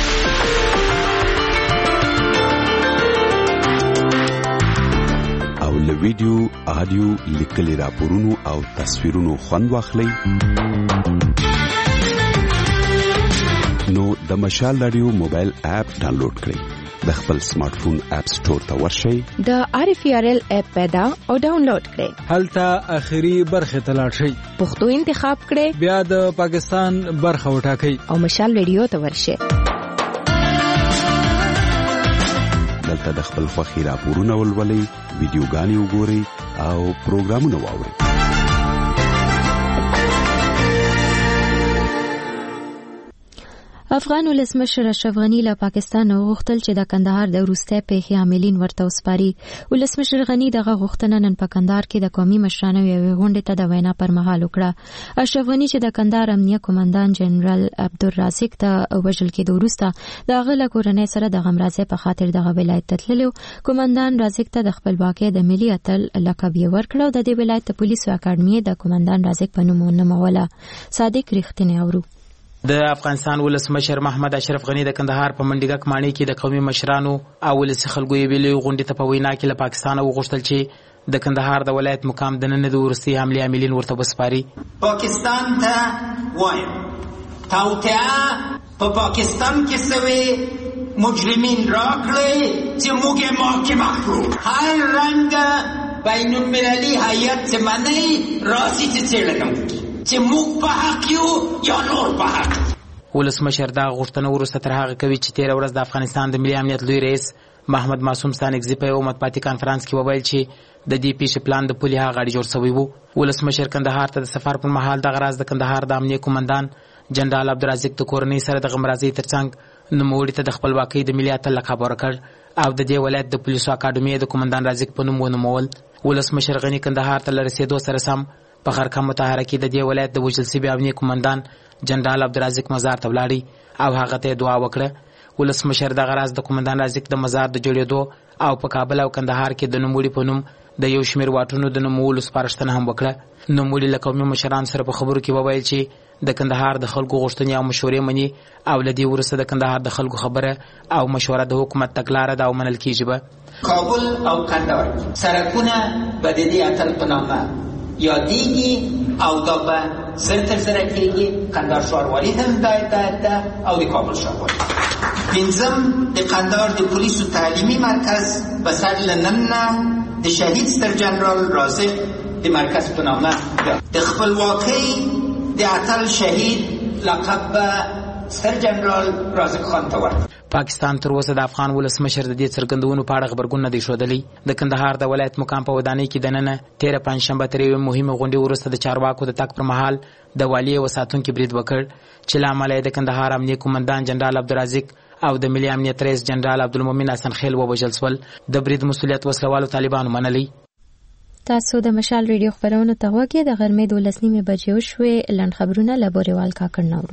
او له ویډیو، آډیو، لیکلي راپورونو او تصویرونو خوند واخلئ، نو د مشال راډیو موبایل اپ ډاونلوډ کړئ. د خپل سمارټ فون اپ سٹور ته ورشئ، د آر اف ار ال اپ پیدا او ډاونلوډ کړئ. هلته اخري برخه ته لاړ شئ، پښتو انتخاب کړئ، بیا د پاکستان برخه وټاکئ او مشال ریډیو ته ورشئ. دلته د خپل خوښي راپورونه ولولئ، ویډیوګانې وګورئ او پروګرامونه واورئ. افغان ولسمشر اشرف غنی له پاکستان غوښتل چې د کندهار د وروستۍ پیښې عاملین ورته وسپاري. ولسمشر غنی دغه غوښتنه نن په کندهار کې د قومي مشرانو یوې غونډې ته د وینا پر مهال وکړه. اشرف غنی چې د کندهار امنیه قومندان جنرال عبدالرازق ته وژل کېدو وروسته د هغه له کورنۍ سره د غمرازۍ په خاطر دغه ولایت ته تللی، قومندان رازق ته د خپلواکۍ د ملي اتل لقب یې ورکړ او د دې ولایت د پولیسو اکاډمي د قومندان رازق په نوم ونوموله. صادق ریښتینی اورو. د افغانستان ولسمشر محمد اشرف غنی د کندهار په منډیګک ماڼۍ کې د قومي مشرانو او ولسي خلکو یې ویلي غونډې ته په وینا کې له پاکستانه وغوښتل چې د کندهار د ولایت مقام د نن د وروستي حملې عاملین ورته وسپاري. پاکستان ته وایم توطئه په پاکستان کې سوي مجرمین راکړئ چې موږ محاکمه کړو. هر رنګ بین المللي هیئت چې منئ راځي چې څېړنه وکړي چې موږ په حق یو یا نور په حق. ولسمشر دا غوښتنه وروسته تر هغه کوي چې تېره ورځ د افغانستان د ملي امنیت لوی رئیس محمد معصوم ستانکزي په یو مطبوعاتي کانفرانس کې وویل چې د دې پیښې پلان د پولي هغه غاړې جوړ شوی و. ولسمشر کندهار ته د سفر پر مهال دغه راز د کندهار د امنیه قومندان جنرال عبدالرازق د کورنۍ سره د غمرازۍ ترڅنګ نوموړي ته د خپلواکۍ د ملي اتل لقب ورکړ او د دې ولایت د پولیسو اکاډمي د قومندان رازق په نوم ونومول. ولسمشر غني کندهار ته له رسېدو سره سم په خرقه مطهره کې د دې ولایت د وژل شوي امنیه قومندان جنرال عبدالرازق مزار ته ولاړی او هغه ته دعا وکړه. ولسمشر دغه راز د قومندان رازق د مزار د جوړېدو او په کابل او کندهار کې د نوموړي په نوم د یو شمېر واټونو د نومولو سپارښتنه هم وکړه. نوموړي له قومي مشرانو سره په خبرو کې وویل چې د کندهار د خلکو غوښتنې او مشورې مني او له دې وروسته د کندهار د خلکو خبره او مشوره د حکومت تګلاره ده او منل کېږي به. کابل او کندهار سرکونه به د دې اتل په نامه یادېږي او دا به زر تر زره کېږي. کندهار ښاروالي ته هم دا هدایت ده او د کابل ښاروالي. پنځم د کندهار د پولیسو تعلیمي مرکز به سر له نن نه د شهید ستر جنرال رازق د مرکز په نامه ده. د خپلواکۍ د اتل شهید لقب به ستر جنرال رازق خان ته ورکړ. پاکستان تر اوسه د افغان ولسمشر د دې څرګندونو په اړه خبرګون نه دی ښودلی. د کندهار د ولایت مقام په ودانۍ کې دننه تیره پنجشنبه تر یوې مهمې غونډې وروسته د چارواکو د تګ پر مهال د والي او ساتونکي برید وکړ چې له امله د کندهار امنیه قومندان جنرال عبدالرزاق او د ملي امنیت رئیس جنرال عبدالمؤمن حسن خیل ووژل شول. د برید مسؤلیت وسلوالو طالبانو منلی. تاسو د مشال ریډیو خبرونه ته غوږی د غرمې دولس نیمې بجې وشوې. لنډ خبرونه له بوريوال کاکړ نورو.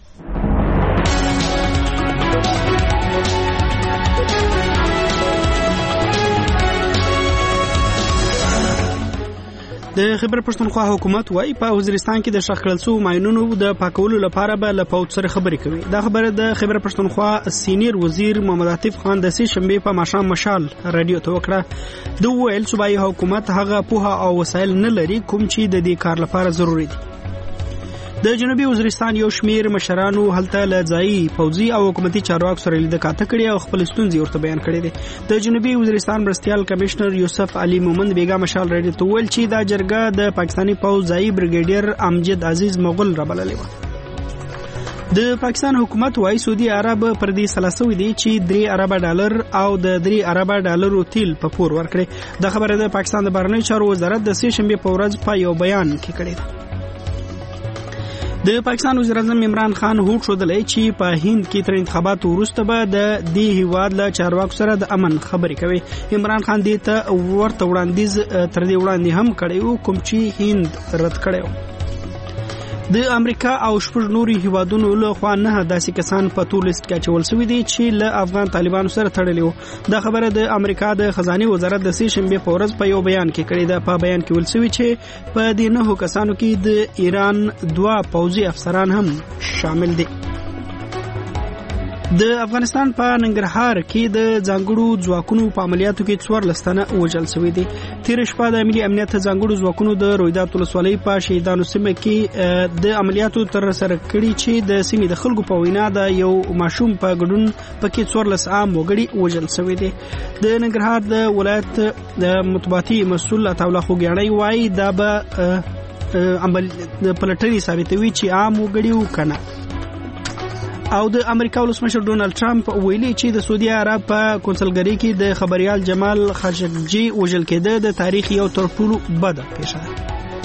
د خیبر پښتونخوا حکومت وايي په وزیرستان کې د شخ کړل شوو ماینونو د پاکولو لپاره به له پوځ سره خبرې کوي. دا خبره د خیبر پښتونخوا سینیر وزیر محمد عاطف خان د سې شنبه په ماښام مشال رادیو ته وکړه. د ویل صوبایي حکومت هغه پوهه او وسایل نه لري کوم چې د دې کار لپاره ضروري دي. د جنوبي وزیرستان یو شمیر مشرانو هلته له ځایي پوځي او حکومتي چارواکو سره لیدل کاته کړي او خپل ستونزې ورته بیان کړي دي. د جنوبي وزیرستان مرستیال کمشنر یوسف علي مومند بیگا مشال رادیو ته ویل چې دا جرګه د پاکستاني پوځ ځایي بریګیډیر امجد عزیز مغل را بللې و. د پاکستان حکومت وايي سعودي عرب پر دې سلاسوي دي چې درې اربه ډالر او د درې اربه ډالرو تیل په پور ورکړي. دا خبره د پاکستان د بهرنیو چارو وزارت د سې شنبه په ورځ په یو بیان کې کړې ده. د پاکستان وزیر اعظم عمران خان هوډ ښودلی چې په هند کې تر انتخاباتو وروسته به د دې هیواد له چارواکو سره د امن خبرې کوي. عمران خان دې ته ورته وړاندیز تر دې وړاندې هم کړی و کوم چې هند رد کړی و. د امریکا او شپږ نوري هیوادونو له خوا نه داسې کسان په تور لیست کې اچول شوي دي چې له افغان طالبانو سره تړلي وو. دا خبره د امریکا د خزانه وزارت د سې شنبه په ورځ په یو بیان کې کړې ده. په بیان کې ویل شوی چې په دې نهو کسانو کې د ایران دوه پوځي افسران هم شامل دي. د افغانستان په ننګرهار کې د ځانګړو ځواکونو په عملیاتو کې څوارلس تنه وژل شوي دي. تیر شپه د ملي امنیت ځانګړو ځواکونو د رویداد ولسوالۍ په شهیدانو سیمه کې د عملیاتو تر سره کړي چې د سیمې د خلکو په وینا د یو ماشوم په ګډون پکې څوارلس عام وګړي وژل شوي دي. د ننګرهار د ولایت د مطبوعاتي مسؤل عطاالله خوګیاڼی وایي دا به عمل پلټنې ثابتوي چې عام وګړي وکنه. او د امریکا ولسمشر ډونالد ټرمپ ویلي چې د سعودي عرب په کونسلګری کې د خبريال جمال خاشقجي وژل کېده د تاریخ یو تر ټولو بده پیښه ده.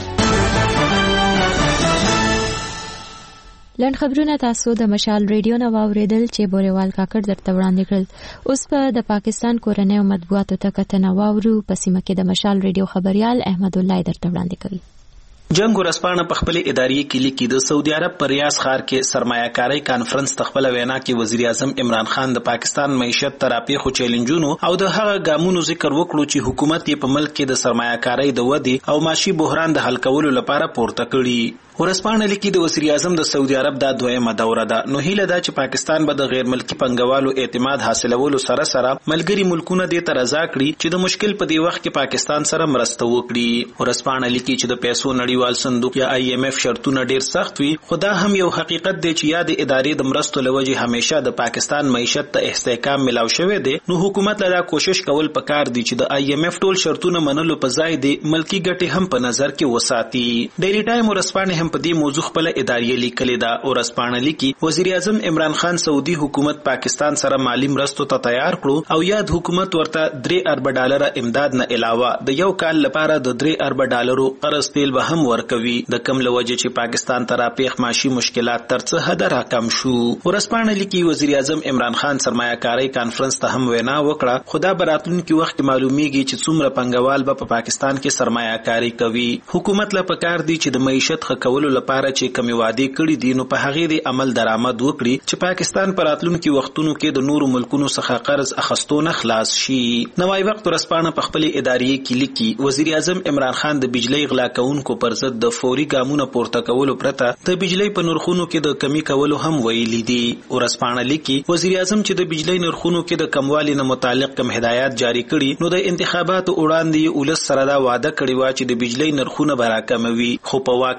لنډ خبرونه تاسو د مشال ریډیو نه واوریدل چې بوريوال کاکړ درته وړاندې کړل. اوس په د پاکستان کورنۍ او مطبوعاتو ته کتنه واورو. په سیمه کې د مشال ریډیو خبريال احمد الله درته وړاندې کوي. جنگ ورسپانه په خپل اداري کې لیکي د سعودي عرب پر ریاض ښار کې سرمایه‌کاري کانفرنس تخپل وینا کې وزیر اعظم عمران خان د پاکستان معیشت تراپی خو چیلنجونو او د هغه ګامونو ذکر وکړو چې حکومت یې په ملک کې د سرمایه‌کاري د ودی او معاشي بحران د حل کولو لپاره پورته کړی. ورسپانه لیکي د وزیر اعظم د سعودي عرب د دویمه دوره ده. نو هیله ده چې پاکستان به د غیر ملکی پنګوالو اعتماد حاصلولو سره سره ملګری ملکونه دې ته رضا کړي چې د مشکل په دی وخت کې پاکستان سره مرسته وکړي. ورسپانه لیکي چې د پیسو نړیوال صندوق یا آی ایم ایف شرطونه ډیر سخت وي، خو دا هم یو حقیقت دی چې یا د ادارې د مرستو لوجه همیشه د پاکستان معیشت ته استحکام ملاو شوی دی. نو حکومت لا کوشش کول پکار دی چې د آی ایم ایف ټول شرطونه منلو په ځای دی ملکی ګټې هم په نظر کې وساتي. ډیلی ټایم ورسپانه هم په دې موضوع خپل ادارې لیکلې ده. ورسپانه لیکي وزیر اعظم عمران خان سعودي حکومت پاکستان سره مالی مرستو ته تیار کړو او یاد حکومت ورته درې ارب ډالر امداد نه علاوه د یو کال لپاره د درې ارب ډالرو قرض تیل به هم ورکوي د کم لوجه چې پاکستان ته راپیښ معاشي مشکلات ترڅه حد راکم شو. ورسپانه لیکي وزیر اعظم عمران خان سرمایه‌کاري کانفرنس ته هم وینا وکړه، خدا براتونکو وخت معلومیږي چې څومره پنګوال به په پاکستان کې سرمایه‌کاري کوي. حکومت لا پکار دی چې د معیشت ښه کولو لپاره چې کمی وعده کړی دي نو په هغه دی عمل درآمد وکړي چې پاکستان پر راتلونکو وختونو کې د نورو ملکونو څخه قرض اخستو نه خلاص شي. نوای وخت ورسپانه په خپل ادارې کې لیکي وزیر اعظم عمران خان د بجلی غلا کوونکو پر ضد د فوري ګامونو پورته کولو پرته د بجلی په نرخونو کې د کمی کولو هم ویلي دي. ورسپانه لیکي وزیر اعظم چې د بجلی نرخونو کې د کموالي نه متعلق کوم هدایات جاری کړي نو د انتخاباتو وړاندې ولس سره دا وعده کړی و چې د بجلی نرخونه به راکموي، خو په واک کې راتلو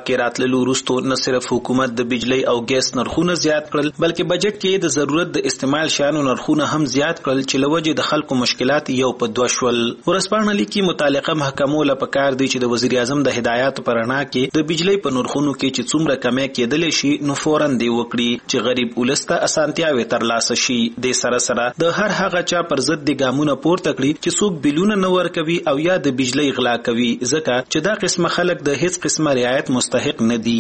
تللو وروسته نه صرف حکومت د بجلی او ګیس نرخونه زیات کړل بلکې بجټ کې د ضرورت د استعمال شیانو نرخونه هم زیات کړل چې لوجه د خلکو مشکلات یو په دوه شول. ورسپانه لیکي متعلقه محکمو له پکار دی چې د وزیر اعظم د هدایاتو پر رڼا کې د بجلی په نرخونو کې چې څومره کمی کېدلی شي نو فوراً دی وکړي چې غریب ولس ته اسانتیاوې ترلاسه شي. د سره سره د هر هغه چا پر ضد د ګامونه پورته کړي چې څوک بیلونه نه ورکوي او یا د بجلی غلا کوي ځکه چې دا قسمه خلک د هیڅ قسمه رعایت مستحق نه دي.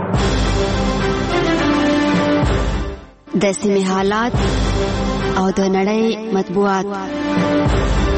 د سیمې حالات او د نړۍ مطبوعات.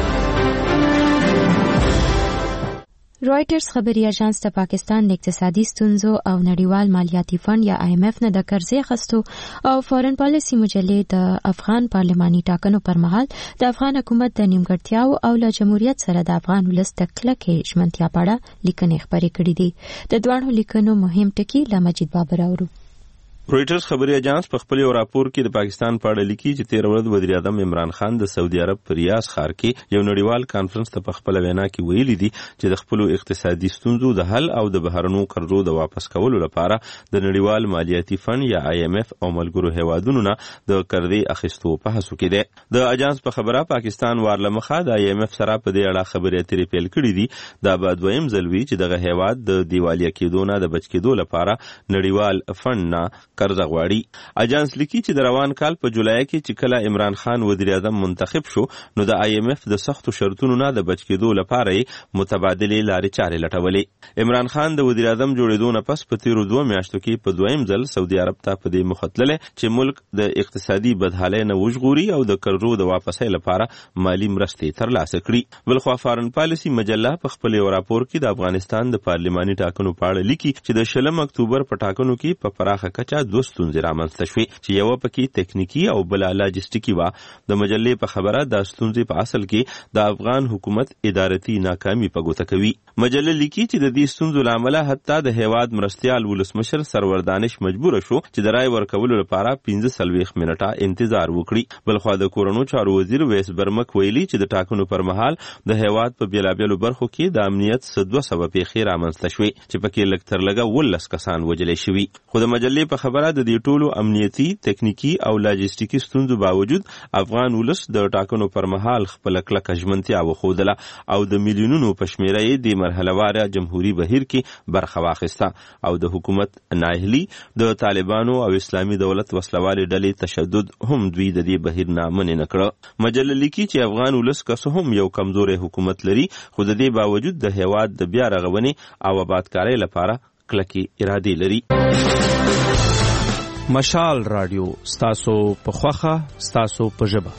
رويټرز خبري اژانس د پاکستان د اقتصادي ستونزو او نړیوال مالیاتي فند یا آی ایم ایف نه د قرضې خستو او فورن پالیسي مجلې د افغان پارلماني ټاکنو پر مهال د افغان حکومت د نیمګړتیاو او له جمهوریت سره د افغان ولس د کلکې ژمنتیا په اړه لیکنې خپرې کړې دي. د دوه لیکنو مهم ټکي له مجید بابر اورو. رويټرز خبري اژانس په خپل یو راپور کې د پاکستان په اړه لیکي چې تیر ورځ وزیر اعظم عمران خان د سعودي عرب په ریاض ښار کې یو نړیوال کانفرنس ته په خپل وینا کې ویلي دي چې د خپل اقتصادي ستونزو د حل او د بهرنو قرضو د واپس کولو لپاره د نړیوال مالیاتي فند یا آی ایم ایف او ملګرو هیوادونو نه د قرضې اخیستو په هڅو کې دی. د اژانس په خبره پاکستان وارلمخه د آی ایم ایف سره په دې اړه خبرې اترې پیل کړې دي. دا به دویم ځل وي چې دغه هیواد د دیوالیا کېدو نه د بچ کېدو لپاره نړیوال فند نه قرض غواړي. اژانس لیکي چې د روان کال په جولای کې چې کله عمران خان وزیر اعظم منتخب شو نو د آی ایم ایف د سختو شرطونو نه د بچ کېدو لپاره متبادلې لارې چارې لټولې. عمران خان د وزیر اعظم جوړېدو نه پس په تیرو دوه میاشتو کې په دویم ځل سعودي عرب ته په دې مخ تللی چې ملک د اقتصادي بدحالۍ نه وژغوري او د قرضو د واپسۍ لپاره مالي مرستې ترلاسه کړي. بلخوا فارن پالیسي مجله په خپل یو راپور کې د افغانستان د پارلماني ټاکنو په اړه لیکي چې د شلم اکتوبر په ټاکنو کې په پراخه کچه دوه ستونزې رامنځته شوې چې یوه پکې تکنیکي او بله لاجستیکي وه. د مجلې په خبره دا ستونزې په اصل کې د افغان حکومت ادارتي ناکامي په ګوته کوي. مجله لیکي چې د دې ستونزو له امله حتی د هیواد مرستیال ولسمشر سرور دانش مجبوره شو چې د رای ورکولو لپاره پنځه څلوېښت منټه انتظار وکړي. بلخوا د کورونو چارو وزیر ویس برمک ویلي چې د ټاکنو پر مهال د هیواد په بېلابېلو برخو کې د امنیت څه دوه سوه پیښې رامنځته شوې چې پکې لږ تر لږه اوولس کسان وژلی شوي. خو د مجلې په خبره د دې ټولو امنیتي، تکنیکی او لاجستیکي ستونزو باوجود افغان ولس د ټاکنو پر مهال خپل کلکه ژمنتیا وښودله او د میلیونونو په شمېره یې د مرحله واره جمهوري بهیر کې برخه واخیسته او د حکومت ناهیلي، د طالبانو او اسلامي دولت وسلوالې ډلې تشدد هم دوی د دې بهیر نه منې نه کړه. مجله لیکي چې افغان ولس که څه هم یو کمزوری حکومت لري خو د دې باوجود د هیواد د بیا رغونې او آبادکارۍ لپاره کلکې ارادې لري. مشال رادیو ستاسو په خوخه ستاسو په ژبه.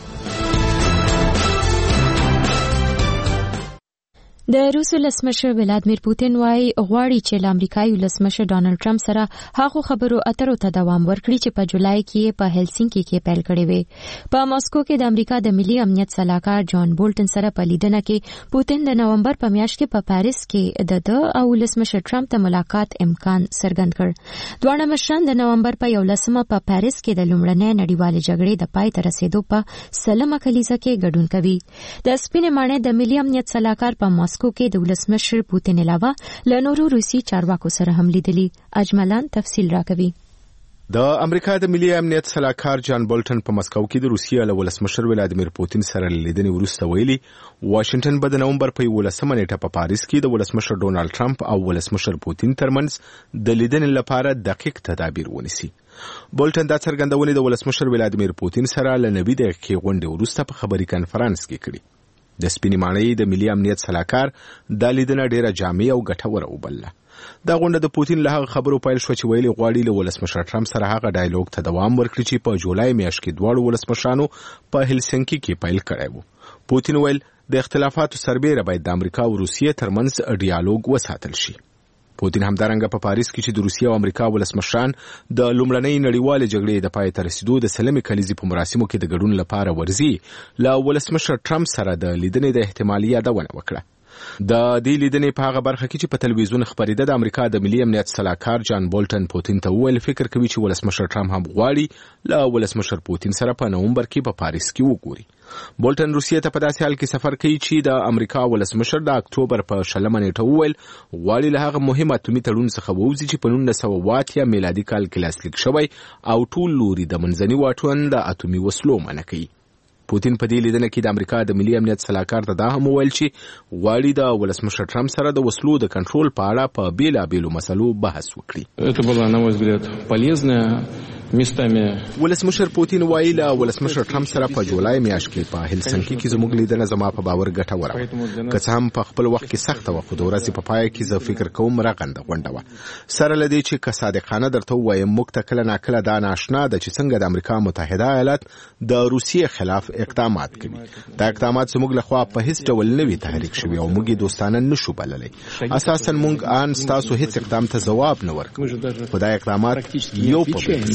د روس ولسمشر ولادمیر پوتین وايي غواړي چې له امریکایي ولسمشر ډانلډ ټرمپ سره هغو خبرو اترو ته دوام ورکړي چې په جولای کې په هلسینکي کې پیل کړي وي. په ماسکو کې د امریکا د ملي امنیت سلاکار جان بولټن سره په لیدنه کې پوتین د نومبر په میاشت کې په پاریس کې د ده او ولسمشر ټرمپ د ملاقات امکان څرګند کړ. دواړه مشران د نومبر په یولسمه په پاریس کې د لومړنۍ نړیوالې جګړې د پای ته رسیدو په سلمه کلیزه کې ګډون کوي. د سپینې ماڼۍ د ملي امنیت سلاکار په ماسکو کې د ولسمشر پوتین علاوه له نورو روسي چارواکو سره هم لیدلي. اجملان تفصیل راکوي. د امریکا د ملي امنیت سلاکار جان بولټن په مسکو کې د روسیې له ولسمشر ولادمیر پوتین سره لیدنې وروسته ویلي واشنگټن به د نومبر په یولسمه نیټه په پاریس کې د ولسمشر ډونالډ ټرمپ او ولسمشر پوتین ترمنځ د لیدنې لپاره دقیق تدابیر ونیسي. بولټن دا څرګندونې د ولسمشر ولادمیر پوتین سره له نوي دقیقې غونډې وروسته په خبري کانفرنس کې کړي. د سپینې ماڼۍ د ملي امنیت سلاکار دا لیدنه ډیره جامع او ګټوره وبلله. دا غونډه د پوتین له هغه خبرو پیل شو چې ویلي غواړي له ولسمشر ټرمپ سره هغه ډایالوګ ته دوام ورکړي چې په جولای میاشت کې دواړو ولسمشرانو په هلسینکي کې پیل کړی وو. پوتین ویل د اختلافاتو سربیره باید د امریکا او روسیې ترمنځ ډایالوګ وساتل شي. پوتین همدارنګه په پاریس کې چې د روسیې او امریکا ولسمشران د لومړنۍ نړیوالې جګړې د پای ته رسیدو د سلمې کلیزې په مراسمو کې د ګډون لپاره ورځي له ولسمشر ټرمپ سره د لیدنې د احتمالي یادونه وکړه. د دې لیدنې په هغه برخه کې چې په تلویزیون خبرېده د امریکا د ملي امنیت سلاکار جان بولټن پوتین ته وویل فکر کوي چې ولسمشر ټرمپ هم غواړي له ولسمشر پوتین سره په نومبر کې په پاریس کې وګوري. بولټن روسیې ته په داسې حال کې سفر کوي چې د امریکا ولسمشر د اکتوبر په شلمه نیټه وویل غواړي له هغه مهم اتومي تړون څخه ووځي چې په نولس سوه اوه اتیا میلادي کال کې لاسلیک شوی او ټول لوري د منځني واټن د اتومي وسلو منع کوي. پوتین په دې لیدنه کې د امریکا د ملي امنیت سلاکار ته دا هم وویل چې غواړي د ولسمشر ټرمپ سره د وسلو د کنټرول په اړه په بیلابیلو مسلو بحث وکړي. Это была, на مой взгляд, полезная местами. ولسمشر پوتین وایي له ولسمشر ټرمپ سره په جولای میاشت کې په هلسنکي کې زموږ لیدنه زما په باور ګټوره وه. که څه هم په خپل وخت کې سخته وه خو د ورځې په پای کې زه فکر کوم رغنده غونډه وه. سره له دې چې که صادقانه درته ووایم موږ ته کله ناکله دا ناشنا ده چې څنګه د امریکا متحده ایالات د روسیې خلاف اقدامات کوي. دا اقدامات زموږ لخوا په هیڅ ډول نه وي تحریک شوي او موږ یې دوستانه نشو بللی. اساسا موږ ان ستاسو هیڅ اقدام ته ځواب نه ورکوو خو دا اقدامات یو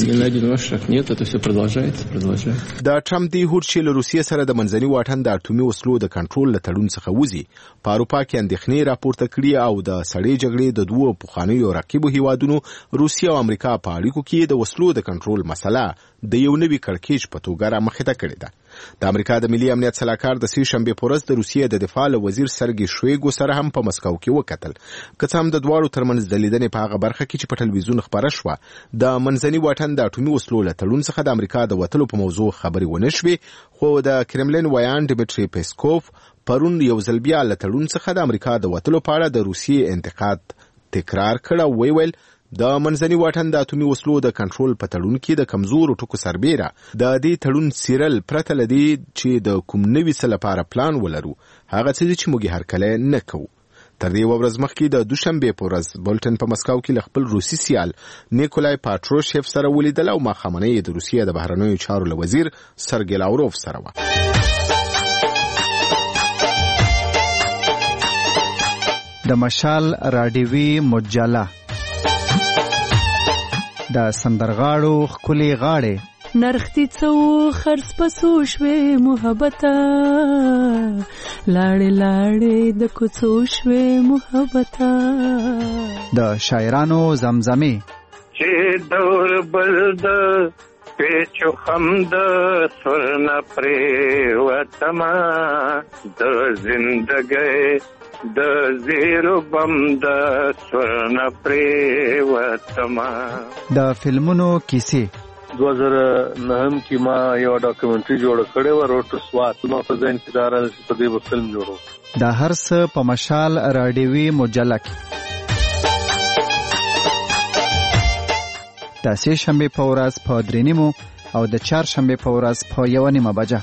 په Нет, это все продолжается, продолжается. د ټرمپ دی هوډ چې له روسیې سره د منځني واټن د اټومي وسلو د کنټرول له تړون څخه وځي په اروپا کې اندېښنې راپورته کړي او د سړې جګړې د دوو پخوانیو رقیبو هیوادونو روسیه او امریکا په اړیکو کې د وسلو د کنټرول مسله د یو نوي کړکېچ په توګه رامخته کړې ده. د امریکا د ملي امنیت سلاکار د سې شنبې په ورځ د روسیې د دفاع له وزیر سرګي شویګو سره هم په مسکو کې وکتل. که څه هم د دواړو ترمنځ د لیدنې په هغه برخه کې چې په ټلویزیون خپره شوه د منځني واټن د اټومي وسلو له تړون څخه د امریکا د وتلو په موضوع خبرې ونه شوې خو د کرملین ویان ډیمیټري پیسکوف پرون یو ځل بیا له تړون څخه د امریکا د وتلو په اړه د روسیې انتقاد تکرار کړ او ویل د منځني واټن د اټومي وسلو د کنټرول په تړون کې د کمزورو ټکو سربیره د دې تړون سیرل پرته لدی چې د کوم نوي څه لپاره پلان ولرو هغه څه چې موږ هرکله نه کوو. تر دې ورځ مخکې د دوشنبې په ورځ بولټن په مسکو کې له خپل روسي سیال نیکولای پاتروشیف سره ولیدل او ماښامنۍ د روسیې د بهرنیو چارو له وزیر سرګی لاوروف سره وه. د مشال راډیوي مجله د سندرغاړو ښکلې غاړې نرختی څو خرڅ پسو شوې محبته لاړې لاړې د کوڅو شوې محبته د شاعرانو زمزمې چې دور بل د پیچو خم د سرنا پریوتما د زندګۍ د زیرو بم د سرنا پریوتما. د فلمونو کیسې دو هزار نهم کې ما یو ډاکومنټري جوړ کړی و روټ سوات نو په ځین کې دار په دې فلم جوړو. د هر څه په مشال راډیوي مجله کې د سې شنبې په ورځ په درې نیمو او د چهار شنبې په ورځ په یو نیمه بجه.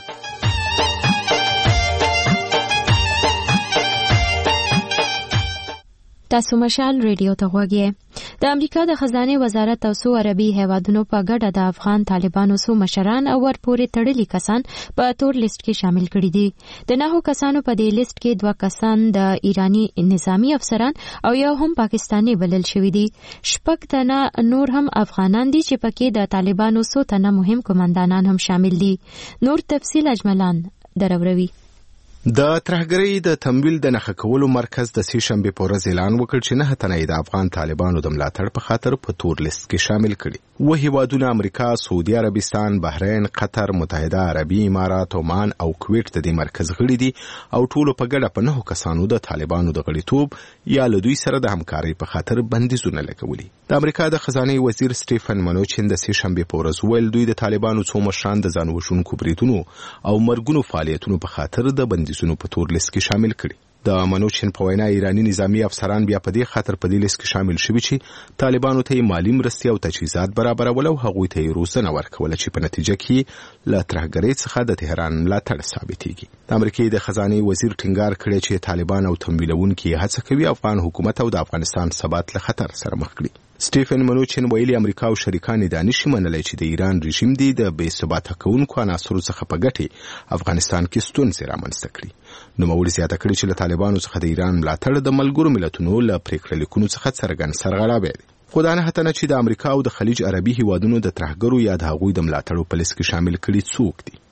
تاسو مشال ریډیو ته غوږی. د امریکا د خزانه وزارت او سو عربي هیوادونو په ګډه د افغان طالبانو سو مشران او ورپورې تړلي کسان په تور لیست کې شامل کړي دي. د نهو کسانو په دې لیست کې دوه کسان د ایرانی نظامی افسران او یو هم پاکستانی بلل شوی دي. شپږ تنه نور هم افغانان دي چې پکې د طالبانو سو تنه مهم کمانډانان هم شامل دي. نور تفصیل اجملان دروروي. د ترهګرۍ د تمویل د نښه کولو مرکز د سې شنبې په ورځ اعلان وکړ چې نه تنه د افغان طالبانو د ملاتړ په خاطر په تور لیست کې شامل کړي. و هیوادونه امریکا، سعودي عربستان، بحرین، قطر، متحده عربي امارات، عمان او کویت د دې مرکز غړي دي او ټول په ګډه په نهو کسانو د طالبانو د غړیتوب یا له دوی سره د همکارۍ په خاطر بندیزونه لګولي. د امریکا د خزانه وزیر سټیفن منوچین د سې شنبې په ورځ ویل دوی د طالبانو څو مشران د ځان وژونکو بریدونو او مرګونو فعالیتونو په خاطر د بندیزونو په تور لیست کې شامل کړي. د منوچین په وینا ایرانی نظامی افسران بیا په دې خاطر په دې لیست کې شامل شوي چې طالبانو ته مالی مرستې او تجهیزات برابرول او هغوی ته روزنه ورکوله چې په نتیجه کې له ترهګرۍ څخه د تهران ملاتړ ثابتېږي. د امریکې د خزانه وزیر ټینګار کړی چې طالبان او تمویلونکي هڅه کوي افغان حکومت او د افغانستان ثبات له خطر سره مخ کړي. سټیفن منوچین ویلي امریکا او شریکان د نشي منلای چې د ایران رژیم دی د بې ثباته کوونکو عناصرو څخه په ګټې افغانستان کې ستونزې رامنځته کړي. نوموړي زیاته کړې چې له طالبانو څخه د ایران ملاتړ د ملګرو ملتونو له پریکړه لیکونو څخه څرګند سرغړاوی دی. خو دا نه چې د امریکا او د خلیج عربي هیوادونو د ترهګرو یا د هغوی د ملاتړو په لیست کې شامل کړي څوک دي.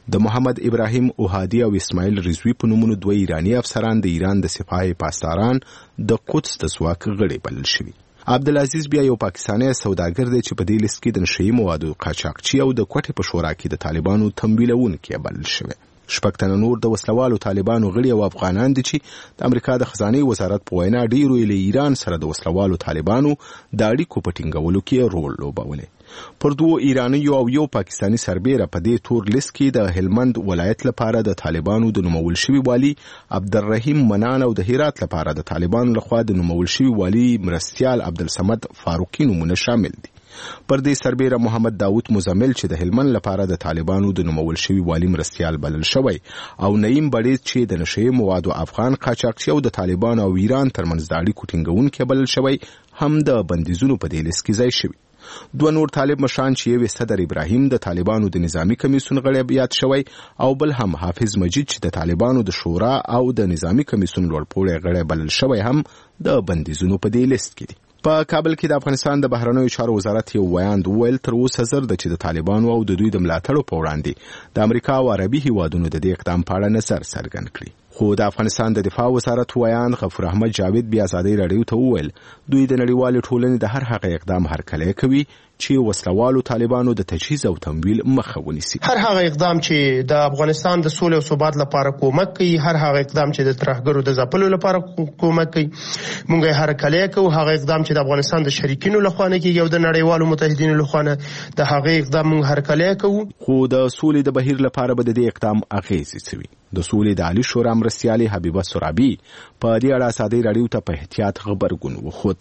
د محمد ابراهیم اوهادي او اسماعیل رضوی په نومونو دوه ایرانی افسران د ایران د سپاه پاسداران د قدس د ځواک غړي بلل شوي. عبدالعزیز بیا یو پاکستانی سوداګر دی چې په دې لیست کې د نشهیي موادو قاچاقچي او د کوټې په شورا کې د طالبانو تمویلونکي بلل شوی. شپږ تنه نور د وسلوالو طالبانو غړي او افغانان دي چې د امریکا د خزانه وزارت په وینا ډیرو له ایران سره د وسلوالو طالبانو د اړیکو په ټینګولو کې رول لوبولی. پر دوو ایرانیو او یو پاکستانی سربیره په دې تور لیست کې د هلمند ولایت لپاره د طالبانو د نومول شوي والی عبدالرحیم منان او د هرات لپاره د طالبانو لخوا د نومول شوي والی مرستیال عبدالصمد فاروقی نومونه شامل دي. پر دې سربیره محمد داوود مزمل چې د هلمند لپاره د طالبانو د نومول شوي والی مرستیال بلل شوی او نعیم بړیز چې د نشهیي موادو افغان قاچاقچي او د طالبانو او ایران ترمنځ د اړیکو ټینګونکي بلل شوی هم د بندیزونو په دې لیست کې ځای شوي. دوه نور طالب مشران چې یو صدر ابراهیم د طالبانو د نظامی کمیسیون غړی یاد شوی او بل هم حافظ مجید چې د طالبانو د شورا او د نظامی کمیسیون لوړپوړی غړی بلل شوی هم د بندیزونو په دې لیست کې دي. په کابل کې د افغانستان د بهرنیو چارو وزارت یو ویاند وویل تر اوسه زر د چې د طالبانو او د دوی د ملاتړو په وړاندې د امریکا او عربي هیوادونو د دې اقدام په اړه نظر څرګند کړي. خو د افغانستان د دفاع وزارت ویاند غفور احمد جاوید بیا ازادي راډیو ته وویل دوی د نړیوالې ټولنې د هر هغه اقدام هرکلی کوي چې وسلوالو طالبانو د تجهیز او تمویل مخه ونیسي. هر هغه اقدام چې د افغانستان د سولې او ثبات لپاره کومک کوي، هر هغه اقدام چې د ترهګرو د ځپلو لپاره کومک کوي، موږ یې هرکلی کوو. هغه اقدام چې د افغانستان د شریکینو لخوا نه کیږي او د نړیوالو متحدینو لخوا نه، د هغه اقدام موږ هرکلی کوو. خو د سولې د بهیر لپاره به د دې اقدام اغیزې څه وي؟ د سولې د عالی شورا مرستیالې حبیبه سرابی په دې اړه ازادي راډیو ته په احتیاط خبرګون وخود.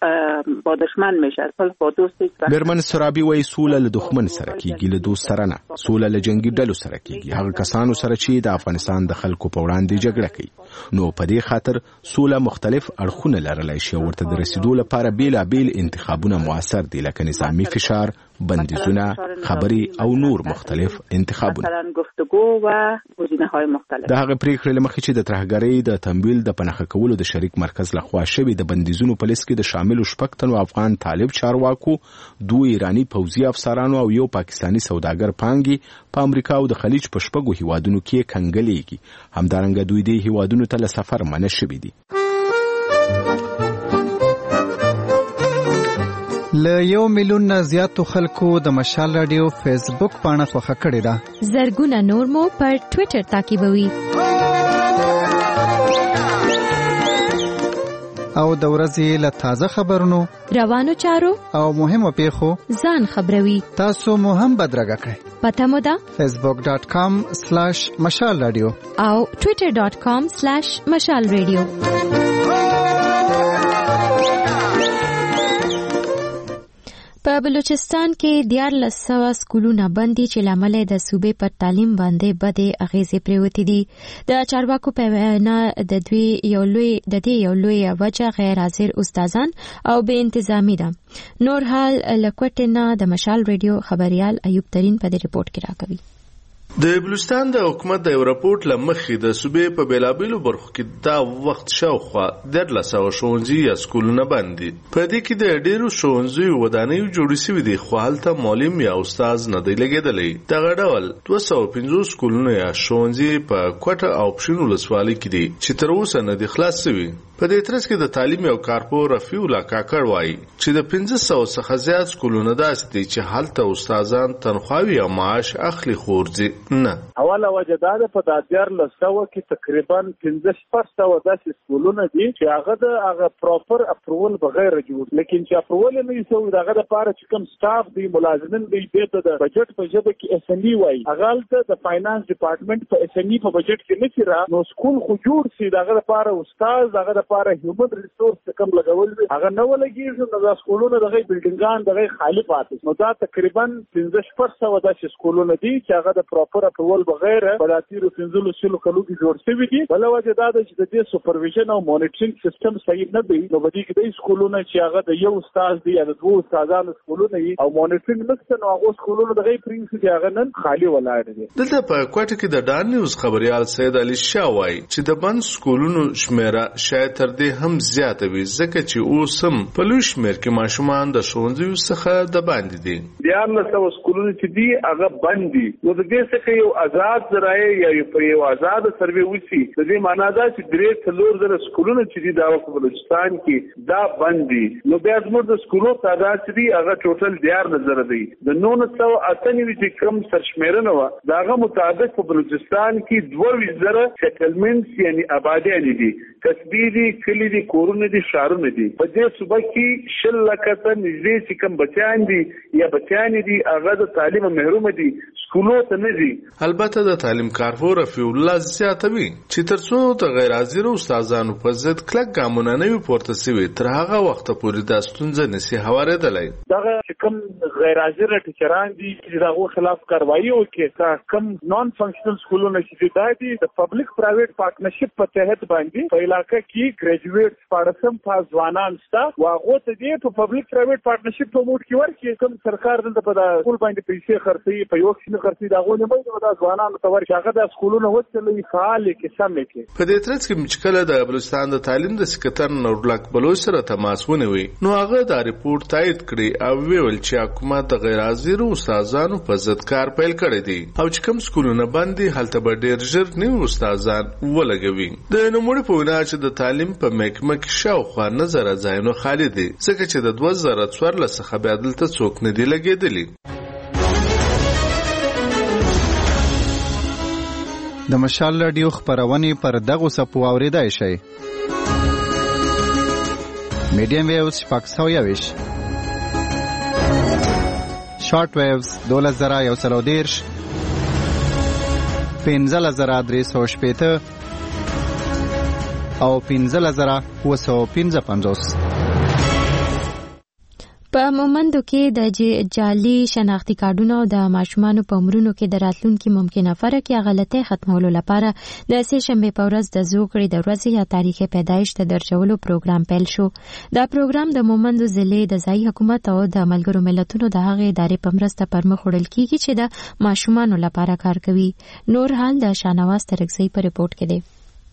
صلح با دشمن میشه، صلح با دوست. برمن سرابی وایي سوله له دښمن سره کیږي، له دوست سره نه. سوله له جنگي ډلو سره کیږي، هغه کسانو سره چې د افغانستان د خلکو په وړاندې جګړه کوي. نو په دې خاطر سوله مختلف اړخونه لرلی شي، ورته د رسیدو لپاره بیلابیل انتخابونه موثر دي، لکه نظامی فشار، بندیزونه، خبري او نور مختلف انتخابونه. مثلا گفتگو و گزینه‌های مختلف. د هغه پریکړې لمخې چې د ترهګرۍ د تمویل د پنهخه کولو د شریک مرکز لخوا شوی د بندیزونو په لیست کې د شامل شپږ تنو افغان طالب چارواکو، دوه ایرانی پوځي افسرانو او یو پاکستانی سوداګر پانګي په امریکا او د خلیج په شپږو هیوادونو کې کنګلېږي. همدارنګه دوی د هیوادونو ته له سفر منع شوي دي. له یو میلیون نه زیاتو خلکو د مشال رادیو فیسبوک پاڼه خوښه کړې ده. زرګونه نور مو پر ټوئیټر تعقیبوي او د ورځې له تازه خبرونو، روانو چارو او مهمو پیښو ځان خبروي. تاسو مو هم بدرګه کړئ. پته مو ده فیسبوک ډاٹ کام سلیش مشال رادیو او ټوئیټر ډاٹ کام سلیش مشال رادیو. په بلوچستان کې دیارلس سوه سکولونه بند دي چې له امله د صوبې پر تعلیم باندې بدې اغیزې پرېوتې دي. د چارواکو په وینا د دوی یو لوی د دې یو لوی وجه غیر حاضر استادان او بې انتظامي ده. نور حال له کوټې نه د مشال رادیو خبريال ایوب ترین په دې رپورت کې راکوي. د بلوچستان د حکومت د یو راپورټ لمخې د صوبې په بیلابیلو برخو کې دا وخت شاوخوا دیارلس سوه ښوونځي یا سکولونه بند دي. په دې کې د ډېرو ښوونځیو ودانیو جوړې شوي دي، خو هلته معلم یا استاد نه دی لګېدلی. دغه ډول دوه سوه پنځوس سکولونه یا ښوونځي په کوټه او پښین ولسوالۍ کې دي چې تر اوسه نه دي خلاص شوي. په دې ترڅ کې د تعلیم او کارپور رفیع الله کاکړ وایي چې د پنځه سوه څخه زیات سکولونه داسې دي چې هلته استادان تنخواوي او معاش اخلي خو ورځي نه. اوله وجه دا ده په دا دیارلس سوه کې تقریبا پنځه شپږ سوه داسې سکولونه دي چې هغه د هغه پراپر اپروول بغیر جوړ، لیکن چې اپروول نه وي شوی دغه دپاره چې کوم سټاف دی، ملازمین دی، دې ته د بجټ په ژبه کې اس ام ای وایي، هغه هلته د فاینانس ډپارټمنټ په اس ام ای په بجټ کې نه شي را. نو سکول خو جوړ شي، دغه دپاره استاد، دغه دپاره هیومن ریسورس کم لګول وي، هغه نه ولګېږي. نو دا سکولونه دغه بلډینګان دغه خالي پاتې. نو دا تقریبا پنځه شپږ سوه داسې سکولونه دي چې هغه د پراپر اپروول بغیر په داتیرو پنځلو سلو کلو کې جوړ شوي دي. بله وجه دا ده چې د دې سپرویژن او مانیټرینګ سیستم صحیح نه دی. نو په دې کې د سکولونه چې هغه د یو استاد دی یا د دوه استادانو سکولونه وي او مانیټرینګ نشته، نو هغه سکولونه دغه پرینسي چې هغه نن خالي ولاړ دي. دلته په کوټه کې د ډان نیوز خبريال سید علي شاه وایي چې د بند سکولونو شمیره شاید تر دې هم زیاته وي ځکه چې اوس هم په لوی شمېر کې ماشومان د ښوونځیو څخه د باندې دي. دیارلس سوه سکولونه چې دي هغه بند دي. نو د دې څخه یو آزاد ذرایع یا په یو آزاد سروې وشي د دې معنا دا چې درې څلور زره سکولونه چې دي دا په بلوچستان کې دا بند دي. نو بیا زموږ د سکولو تعداد چې دي هغه ټوټل دیارلس زره دی. د نولس سوه اته نوي چې کوم سرشمېرنه وه د هغه مطابق په بلوچستان کې دوه ویشت زره سیټلمنټس یعنې آبادیانې دي، کسبي دي، کلي دي، کورونه دي، ښارونه دي. په دې صوبه کې شل لکه ته نږدې چې کوم بچیان دي یا بچیانې دي هغه د تعلیم محرومه دي، سکولو ته نه ځي. البته د تعلیم کارپور رفیع الله زیاتوي چې تر څو د غیر حاضرو استادانو په ضد کلک ګامونه نه وي پورته سوي تر هغه وخته پورې دا ستونزه نشي هوارېدلی. دغه چې کوم غیر حاضره ټیچران دي چې د هغو خلاف کاروایي وکړي، کوم نان فنکشنل سکولونه چې دي دا دي د پبلک پرایویټ پارټنرشپ په تحت باندې په علاقه کې ګریجویټ شپاړسم پاس ځوانان شته او هغو ته دې په پبلک پرایویټ پارټنرشپ په موډ کې ورکړي. کوم سرکار دلته په د سکول باندې پیسې خرڅوي په یو کښې نه خرڅوي د هغو نه باید د ځوانانو ته ورکړي هغه د سکولونه وچلوي فعال کړي سم کړي. په دې ترڅ کې چې کله د بلوچستان د تعلیم د سکرټر نورلاک بلوچ سره تماس ونیوي نو هغه دا رپورټ تایید کړی او ویل چې حکومت د غیر حاضرو استادانو په ضد کار پیل کړی دی او چې کوم سکولونه بند دي هلته به ډېر ژر نوي استادان ولګوي. د نوموړي په وینا چې د تعلیم په محکمه کې شاوخوا نه زره ځایونه خالي دي ځکه چې د دوه زره څوارلس څخه بیا دلته څوک نه دي لګېدلي. د مشال راډیو خپرونې پر دغو څپو اورېدای شئ. میډیم ویوز شپږ سوه یوویشت، شارټ ویوز دولس زره یو سل او دېرش، پنځلس زره درې سوه شپېته او پنځلس زره اووه سوه پنځه پنځوس. په مومندو کې د جعلي شناختي کارډونو او د ماشومانو په عمرونو کې د راتلونکي ممکنه فرق یا غلطۍ ختمولو لپاره د سې شنبې په ورځ د زوکړې د ورځې یا تاریخ پیدایش د درجولو پروګرام پیل شو. دا پروګرام د مومندو ضلع د ځایي حکومت او د ملګرو ملتونو د هغې ادارې په مرسته پرمخ وړل کیږي چې د ماشومانو لپاره کار کوي. نور حال د شاهنواز ترکزی په رپورټ کې دی.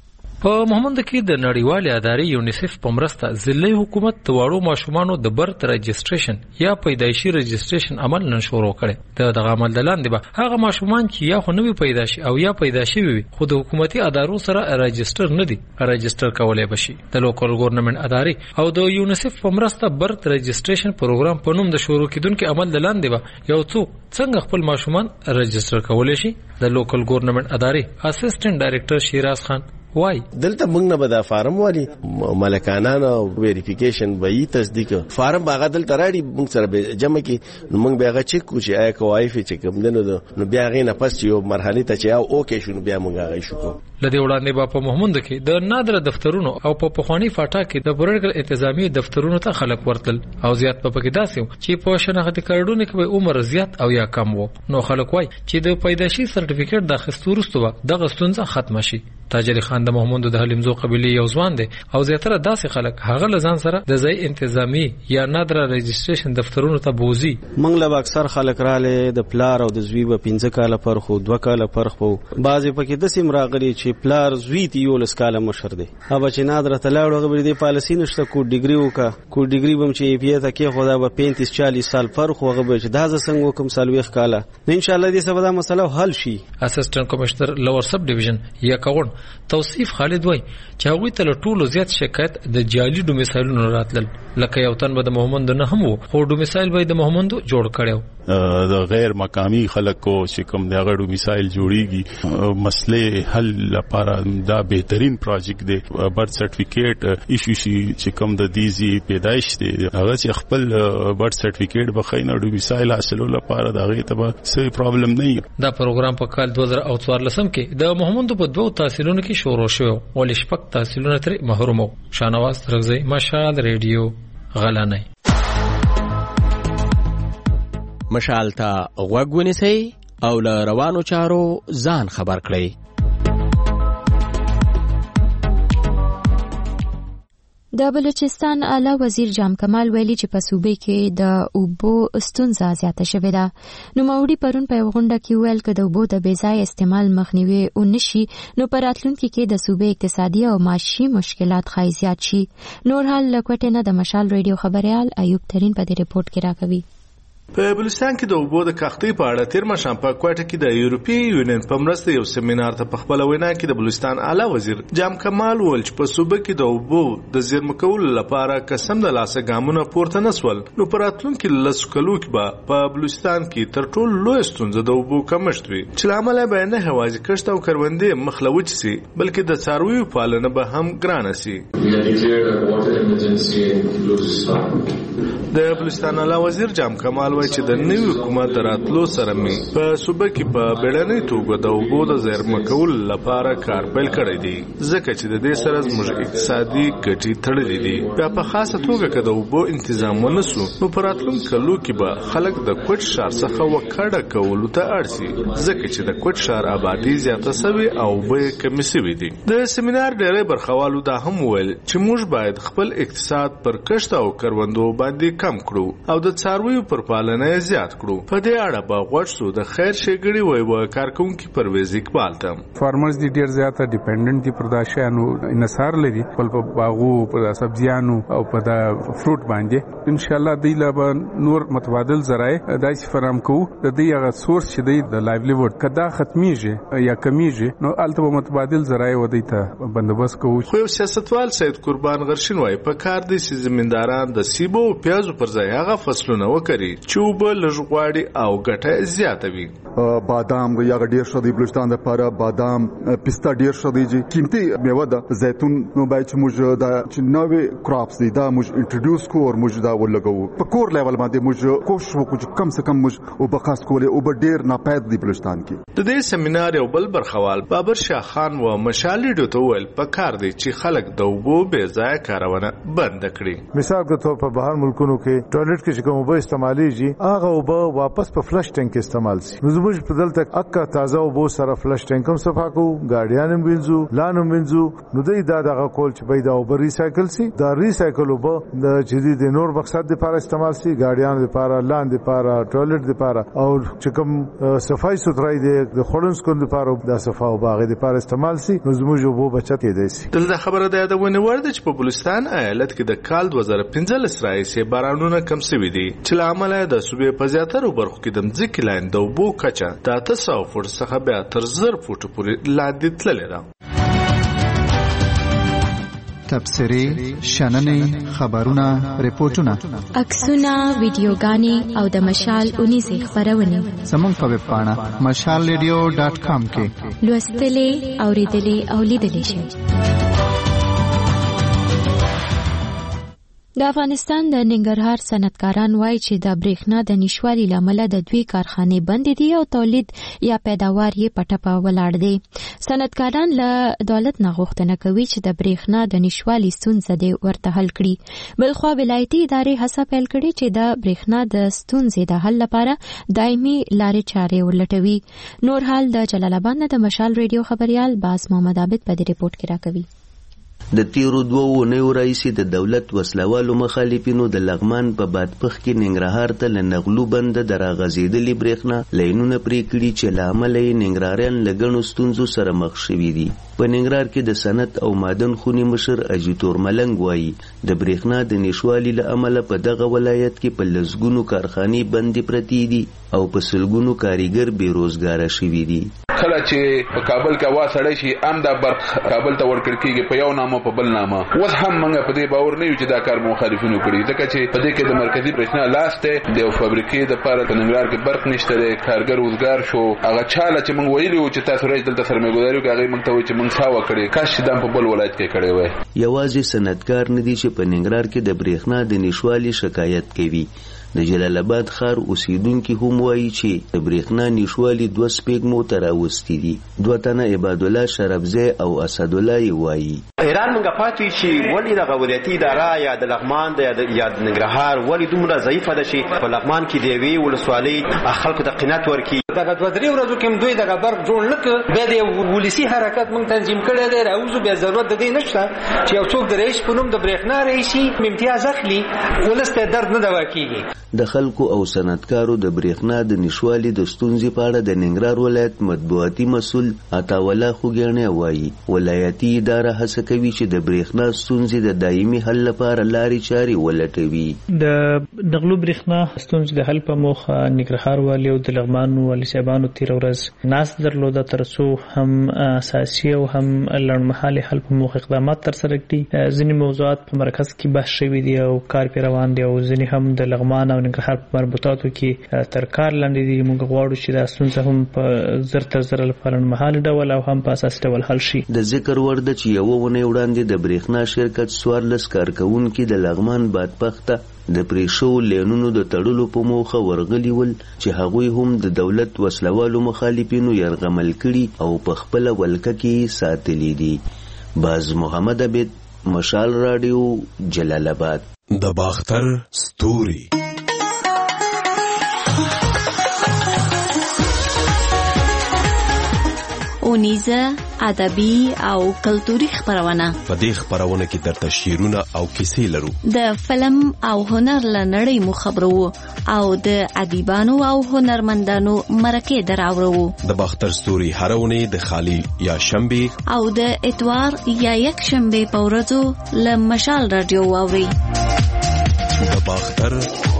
په مومند کې د نړیوالې ادارې یونیسف په مرسته ضلعي حکومت د واړو ماشومانو د برت رجسټریشن یا پیدایشي رجسټریشن عمل نن شروع کړي. د دغه عمل د لاندې به هغه ماشومان چې یا خو نوي پیدا شي او یا پیدا شوي وي خو د حکومتي ادارو سره رجسټر نه دي رجسټر کولی بشي. د لوکل ګورنمنت ادارې او د یونیسف په مرسته برت رجسټریشن پروګرام په نوم د شروع کیدونکو عمل د لاندې به یو څوک څنګه خپل ماشومان رجسټر کولی شي. د لوکل ګورنمنت ادارې اسسټنټ ډایریکټر شیراز خان وای دلته موږ نه به دا فارم والی ملکانانه ویریفیکیشن به یې تصدیق فارم باغ دلته راړي موږ سره به جمع کی نو موږ بیا غچ کو چې آی کوای فی چې کوم دنو نو بیا غینه پس یو مرحله ته چې او اوکې شنو بیا موږ غي شو کو. لدی وړاندې با په محمود کې د نادر دفترونو او په پخوانی فاټا کې د پولیټیکل انتظامی دفترونو ته خلک ورتل او زیات په پکې داسې چې په شناخت کارډونه کې عمر زیات او یا کم وو. نو خلک وای چې د پیدایشي سرټیفیکیټ د اخیستورستو د غستونځه ختم شي. تاجر خان د محمود د حلیمزو قبیله یو ځوان دی او زیاتره داسې خلک هغه لزان سره د ځای انتظامی یا نادر رجسټریشن دفترونو ته بوزي. موږ له اکثر خلک رااله د پلار او د زوی په پنځه کاله پر خو دوه کاله پر خو بعضی پکې د سیم راغلي چې پلار زوی تی یو لس کاله مشر دی هغه چې نادر ته لاړو هغه د پالیسی نشته کو ډیګری وکا کو ډیګری بم چې پی ته کې خدا به پینتیس چالیس سال پر خو هغه به چې دازه څنګه کوم سالويخ کاله ان شاء الله دې سبا دا مسله حل شي. اسسټنټ کمشنر لوور سب ډیویژن یا کاون توصیف خالد وای چې هغه ته ټولو زیات شکایت د جعلي ډومیسایلونو راتلل لکه یو تن به د محمد نه هم خو ډومیسایل به د محمد جوړ کړو د غیر مقامی خلکو چې کوم د غړو مثال جوړیږي مسلې حل لپاره دا بهترین پروجیکټ دی. برث سرټیفیکیټ ایشو شي چې کوم د دیزي پیدایش دی هغه چې خپل برث سرټیفیکیټ بخښینه ډومیسایل حاصلولو لپاره دا غي ته څه پرابلم نه. دا پروګرام په کال دوه زره څوارلس کې د محمد په دوه تحصیلونو کې شروع شو ولې شپږ تحصیلونه تر محروم وو. شاهنواز ترغزی مشال ریډیو غلانه. مشال ته غوږ ونیسئ او له روانو چارو ځان خبر کړئ. د بلوچستان اعلی وزیر جام کمال ویلي چې په صوبې کې د اوبو ستونزه زیاته شوې ده. نوموړي پرون په یوه غونډه کې وویل که د اوبو د بې ځایه استعمال مخنیوی ونشي نو په راتلونکي کې د صوبې اقتصادي او معاشي مشکلات ښایي زیات شي. نور حال له کوټې نه د مشال ریډیو خبریال ایوب ترین په دې رپورټ کې راکوي. په بلوچستان کې د اوبو د کښتۍ په اړه تیر ماښام په کوټه کې د یورپی یونین په مرسته یو سیمینار ته په خپل وینا کې د بلوچستان اعلی وزیر جام کمال وویل چې په صوبه کې د اوبو د زیرمه کولو لپاره قسم د لاسه ګامونه پورته نسول نو په راتلونکي لسو کلو کې به په بلوچستان کې تر ټولو لویه ستونزه د اوبو کمښت وي چې له امله به نه یوازې کښت او کروندې مخ له وچې سي بلکې د څارویو پالنه به هم ګرانه سي. د بلوچستان اعلی وزیر جام کمال وایي چې د نوي حکومت د راتلو سره مې په صوبه کې په بیړنۍ توګه د اوبو د زیرمه کولو لپاره کار پیل کړی دی ځکه چې د دې سره زموږ اقتصادي ګټې تړلې دي. بیا په خاصه توګه که د اوبو انتظام ونسو نو په راتلونکي کلو کې به خلک د کوټ ښار څخه وکړه کولو ته اړ سي ځکه چې د کوټ ښار آبادي زیاته سوې او اوبه یې کمې سوې دي. د سیمینار ډېری برخوالو دا هم وویل چې موږ باید خپل اقتصاد پر کښت او کروندو باندې کم کړو او د څارویو پر پالنه زیات کړو. په دې اړه به غوښ سو د خیر ښېګړي وای و کارکونکي پرویز اقبال ته فارمرز دي ډیر زیاته ډیپندنت دي پر دا شیانو انحصار لري خپل په باغو پر سبزیانو او په دا فروټ باندې. ان شاء الله دوی لا به نور متبادل ذرایع داسې فراهم کوو د دې هغه سورس چې دی د لایولیوډ کدا ختمیږي یا کمیږي نو الته به متبادل ذرایع ودی ته بندوبست کوو. خو یو سیاستوال سید قربان غرشین وای په کار دي چې زمینداران د سیبو او پیازو پر ځای هغه فصلونه وکړي چې وبه لږ غواړي او ګټه زیاته وي. بادام یا ډیر شدي بلوچستان لپاره بادام پستا ډیر شدي چې قیمتي میوه ده زیتون نو باید چې موږ دا چې نوې کراپس دي دا موږ انټروډیوس کوو او موږ دا ولګو په کور لیول باندې موږ کوشش وکړو چې کم څه کم موږ او بخاص کولې او به ډیر ناپید دی بلوچستان کې. د دې سیمینار یو بل برخوال بابر شاه خان و مشال ریډیو ته ویل په کار دی چې خلک د اوبو بې ځایه کارونه بند کړي. مثال کے طور پر بهر ملکونو کې ټوایلټ کې کوم اوبه استعمالېږي هغه اوبه واپس په فلش ټانک استعمال شي. نو زموږ په دلته اکا تازه اوبه سره فلش ټانک هم صفا کوو ګاډیان هم وینځو لانو وینځو نو دوی دا دغه کول چې پیدا اوبه ریسایکل شي دا ریسایکل اوبه د جدي د نور مقصد لپاره استعمال شي ګاډیان لپاره لاند لپاره ټوایلټ لپاره او چې کوم صفای سوترای دی د خورنس کوم لپاره د صفا او باغ لپاره استعمال شي نو زموږ اوبه بچت کېدای شي. دلته خبره ده د ونه ورده چې په بلوچستان ایالت کې د کال دوه زره پنځلس راهیسې بارانونه کم شوي دي چې له امله د صوبې په زیاترو برخو کې د مځکې لاندې د اوبو کچه د اته سوه فوټ څخه بیا تر زر فوټو پورې لاندې تللې ده. تبصرې شننې خبرونه ریپورتونه عکسونه ویډیوګانې او د مشال اونیزې خپرونې زموږ په ویب پاڼه مشال ریډیو ډاټ کام کې لوستلې اوریدلې او لیدلې شئ. د افغانستان د ننګرهار صنعتکاران وایي چې د برېښنا د نشوالي له امله د دوی کارخانې بندې دي او تولید یا پیداوار یې په ټپه ولاړ دی. صنعتکاران له دولت نه غوښتنه کوي چې د برېښنا د نشوالي ستونزه دې ورته حل کړي. بلخوا ولایتي ادارې هڅه پیل کړې چې د برېښنا د ستونزې د حل لپاره دایمي لارې چارې ولټوي. نور حال د جلال آباد نه د مشال ریډیو خبریال باز محمد عابد په دې رپورټ کې راکوي. د تیرو دوه اونیو راهیسې د دولت وسلوالو مخالفینو د لغمان په بادپخ کې ننګرهار ته له نغلو بنده د راغځېدلې برېښنا لینونه پرې کړي چې له امله یې ننګرهاریان له ګڼو ستونزو سره مخ شوي دي. په ننګرهار کې د صنعت او معدن خونې مشر اجیتور ملنګ وایي د برېښنا د نشوالي له امله په دغه ولایت کې په لسګونو کارخانې بندې پرتې دي او په سلګونو کاریګر بېروزګاره شوي دي. کله چې په کابل کې وا سړی شي ام دا برق کابل ته ورکړل کېږي په یو نامه په بل نامه. اوس هم موږ په دې باور نه یو چې دا کار مخالفینو کړي ځکه چې په دې کې د مرکزي برېښنا لاس دی د یو فابریکې دپاره په ننګرهار کې برق نشته دی کارګر روزګار شو. هغه چاله چې موږ ویلي وو چې تاسو راځئ دلته سرمایه‌ګذاري وکړئ هغې موږ ته وایي چې موږ څه وکړې کاش چې دا په بل ولایت کې کړی وای. یوازې صنعتکار نه دي چې په ننګرهار کې د برېښنا د نشوالي شکایت کوي. د جلال آباد ښار اوسیدونکي هم وایي چې د برېښنا نشوالي دوه سپېږمو ته راوستي دي. دوه تنه عبادالله شرفزی او اسدالله یې وایي ایران موږ پاتې چې ولې دغه ولایتي اداره یا د لغمان یا د ننګرهار ولې دومره ضعیفه ده چې په لغمان کې د یوې ولسوالۍ خلکو ته قناعت ورکړي دغه دوه درې ورځو کې دوی دغه برق جوړ نکړ، بیا د ولسی حرکت موږ تنظیم کړی دی، راوځو بیا ضرورت د دې نشته چې یو څوک د رئیس په نوم د برېښنا رئیسي امتیاز اخلي، ولس ته درد نه دوا کیږي. د خلکو او صنعتکارو د برېښنا د نشوالي د ستونزې په اړه د ننګرهار ولایت مطبوعاتي مسؤل عطاوالله خوږیاڼی وایي ولایتي اداره هڅه کوي چې د برېښنا ستونزې د دایمي حل لپاره لارې چارې ولټوي. د نغلو برېښنا ستونزې د حل په موخه ننګرهار والي او د لغمان والي صاحبانو تېره ورځ ناست درلوده تر څو هم اساسي او هم لنډمهالي حل په موخه اقدامات ترسره کړي. ځینې موضوعات په مرکز کې بحث شوي دي او کار پرې روان دی او ځینې هم د لغمان او ننګرهار په مربوطاتو کې تر کار لاندې دي. موږ غواړو چې دا ستونزه هم په زر تر زر لپاره لنډمهالي ډول او هم په اساسي ډول حل شي. د ذکر وړ ده چې یوه اونۍ وړاندې د برېښنا شرکت څوارلس کارکوونکي د لغمان بادپخته د پریښو لینونو د تړلو په موخه ورغلي ول چې هغوی هم د دولت وسلوالو مخالفینو یرغمل کړي او په خپله ولکه کې ساتلي دي. باز محمد عبید، مشال راډیو، جلال آباد. د باختر ستوري اونیزه ادبي او کلتوري خبرونه. په دې خبرونه کې درته شعرونه او کیسې لرو. د فلم او هنر لنړۍ مو خبرو او د ادیبانو او هنرمندانو مرکه دراوړو. د باختر ستوري هرونه د خالی یا شنبه او د اتوار یا یک شنبه په ورځو له مشال رادیو واوري. د باختر